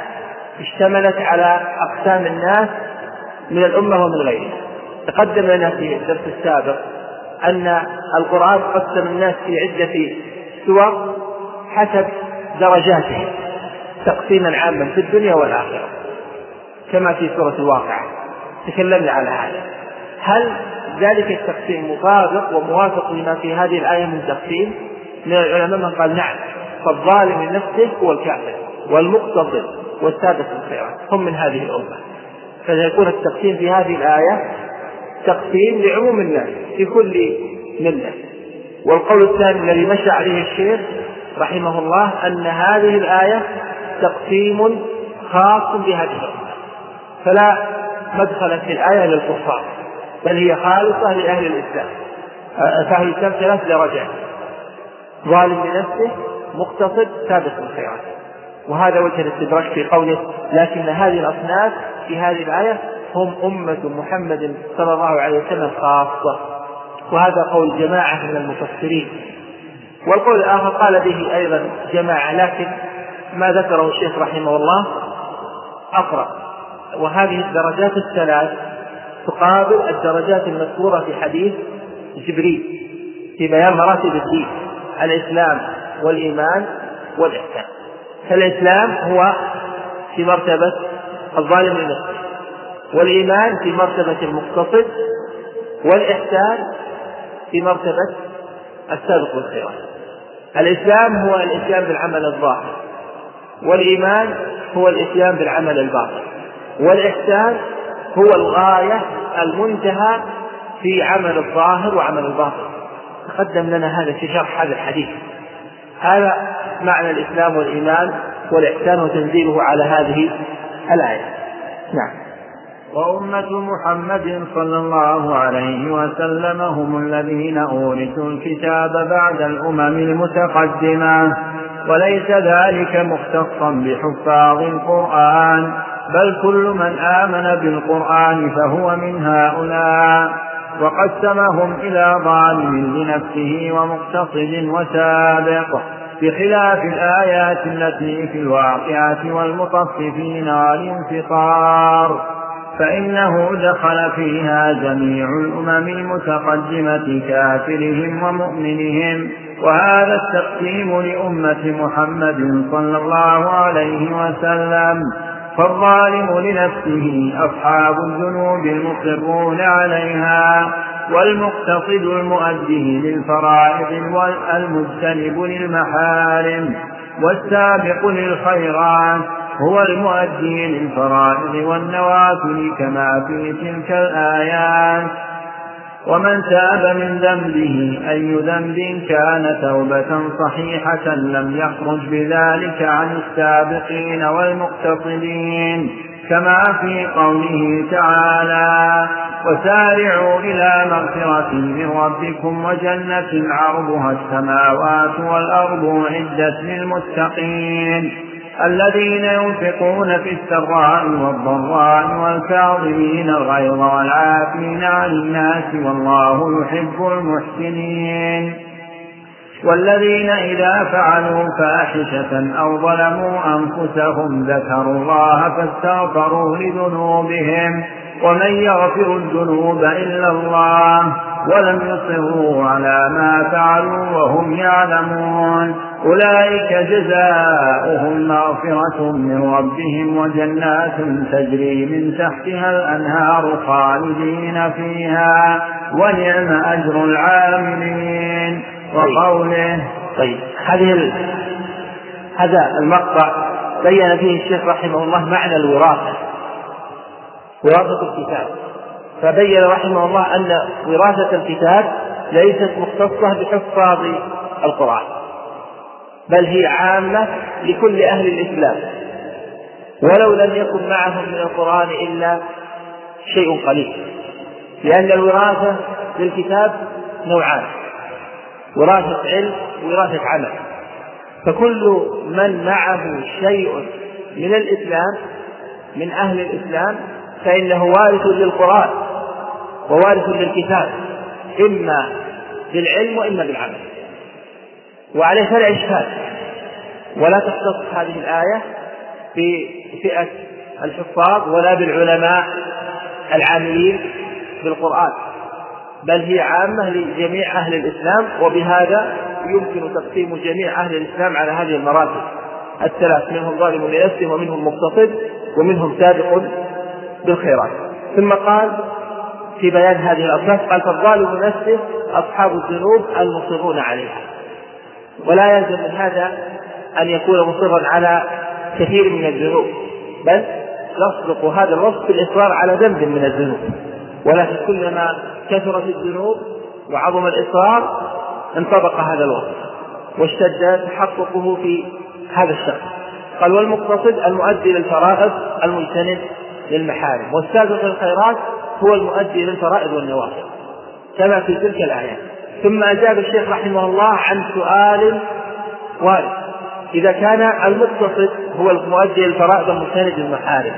اشتملت على أقسام الناس من الأمة ومن غيرها. تقدم لنا في الدرس السابق أن القرآن قسم الناس في عدة سور حسب درجاتهم تقسيما عاما في الدنيا والآخرة، كما في سورة الواقعة تكلمنا على هذا. هل ذلك التقسيم مطابق وموافق لما في هذه الآية من تقسيم؟ من العلماء من قال نعم، فالظالم لنفسه هو الكافر والمقتصد والسابق بالخيرات هم من هذه الأمة، فسيكون التقسيم في هذه الآية تقسيم لعموم الناس في كل ملة. والقول الثاني الذي مشى عليه الشيخ رحمه الله أن هذه الآية تقسيم خاص بهذه الأمة، فلا مدخل في الآية للكفار بل هي خالصة لأهل الإسلام. فأهل الإسلام ثلاث درجات: ظالم لنفسه، مقتصد، سابق بالخيرات. وهذا وجه الاستدراك في قوله لكن هذه الأصناف في هذه الآية هم أمة محمد صلى الله عليه وسلم خاصة. وهذا قول جماعة من المفسرين. والقول الآخر قال به أيضا جماعة، لكن ما ذكره الشيخ رحمه الله أقرأ. وهذه الدرجات الثلاث تقابل الدرجات المذكورة في حديث جبريل في بيان مراتب الدين: الإسلام والإيمان والإحسان. فالإسلام هو في مرتبة الظالم لنفسه، والإيمان في مرتبة المقتصد، والإحسان في مرتبة السابق بالخيرات. الإسلام هو الإتيان بالعمل الظاهر، والإيمان هو الإتيان بالعمل الباطن، والإحسان هو الغاية المنتهى في عمل الظاهر وعمل الباطن. تقدم لنا هذا في شرح هذا الحديث. هذا معنى الإسلام والإيمان والإحسان وتنزيله على هذه الآية. نعم. وأمة محمد صلى الله عليه وسلم هم الذين أورثوا الكتاب بعد الأمم المتقدمة، وليس ذلك مختصا بحفاظ القرآن، بل كل من آمن بالقرآن فهو من هؤلاء، وقسمهم إلى ظالم لنفسه ومقتصد وسابق، بخلاف الآيات التي في الواقعة والمطففين والانفطار، فإنه دخل فيها جميع الأمم المتقدمة كافرهم ومؤمنهم. وهذا التقسيم لأمة محمد صلى الله عليه وسلم. فالظالم لنفسه أصحاب الذنوب المصرون عليها، والمقتصد المؤدي للفرائض والمجتنب للمحارم. والسابق للخيرات هو المؤدي للفرائض والنوافل كما في تلك الآيات. ومن تاب من ذنبه أي ذنب كان توبة صحيحة لم يخرج بذلك عن السابقين والمقتصدين كما في قوله تعالى: وسارعوا إلى مغفرة من ربكم وجنة عرضها السماوات والأرض أعدت للمتقين الذين ينفقون في السراء والضراء والكاظمين الغيظ والعافين عن الناس والله يحب المحسنين. والذين إذا فعلوا فاحشة أو ظلموا أنفسهم ذكروا الله فاستغفروا لذنوبهم ومن يغفر الذنوب إلا الله ولم يصروا على ما فعلوا وهم يعلمون أولئك جزاؤهم مغفرة من ربهم وجنات تجري من تحتها الأنهار خالدين فيها ونعم أجر العاملين. وقوله طيب هذه ال... هذا المقطع بين فيه الشيخ رحمه الله معنى الوراثة، وراثة الكتاب، فبين رحمه الله أن وراثة الكتاب ليست مختصة بحفاظ القرآن، بل هي عامة لكل أهل الإسلام ولو لم يكن معهم من القرآن إلا شيء قليل، لأن الوراثة للكتاب نوعان: وراثة علم ووراثة عمل. فكل من معه شيء من الإسلام من أهل الإسلام فإنه وارث للقرآن ووارث للكتاب، إما بالعلم وإما بالعمل، وعليه فلا إشكال. ولا تختص هذه الآية بفئة الحفاظ ولا بالعلماء العاملين بالقرآن، بل هي عامة لجميع أهل الإسلام، وبهذا يمكن تقسيم جميع أهل الإسلام على هذه المراتب الثلاث: منهم ظالم لنفسه ومنهم مقتصد ومنهم سابق بالخيرات. ثم قال في بيان هذه الأصناف قال: فالظالم لنفسه أصحاب الذنوب المصرون عليها. ولا يلزم من هذا أن يكون مصرا على كثير من الذنوب، بل يصدق هذا الوصف في الإصرار على ذنب من الذنوب، ولكن كلما كثرت الذنوب وعظم الإصرار انطبق هذا الوصف واشتد تحققه في هذا الشخص. قال: والمقتصد المؤدي للفرائض المجتنب للمحارم، والسابق الخيرات هو المؤدي للفرائض والنوافل كما في تلك الآيات. ثم أجاب الشيخ رحمه الله عن سؤال وارد: إذا كان المقتصد هو المؤدي للفرائض المجتنب للمحارم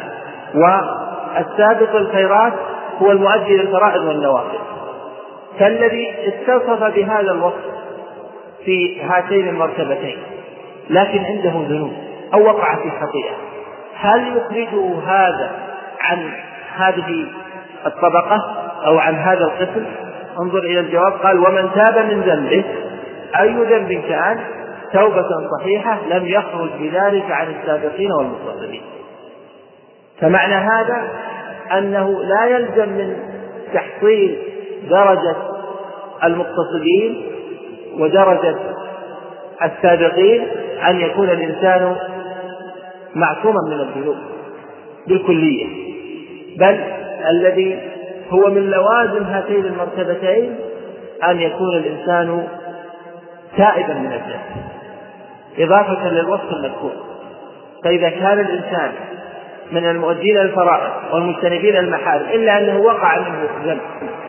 والسابق الخيرات هو المؤدي للفرائض والنوافل، فالذي اتصف بهذا الوصف في هاتين المرتبتين لكن عنده ذنوب أو وقع في خطيئة، هل يخرجه هذا عن هذه الطبقة أو عن هذا القسم؟ انظر إلى الجواب. قال: ومن تاب من ذنبه أي ذنب كان توبة صحيحة لم يخرج بذلك عن السابقين والمقتصدين. فمعنى هذا أنه لا يلزم من تحصيل درجة المقتصدين ودرجة السابقين أن يكون الإنسان معصوما من الذنوب بالكلية، بل الذي هو من لوازم هاتين المرتبتين أن يكون الإنسان تائبا من الذنب إضافة للوصف المذكور. فإذا كان الإنسان من المؤدين الفرائض والمجتنبين المحارم إلا أنه وقع منه ذنب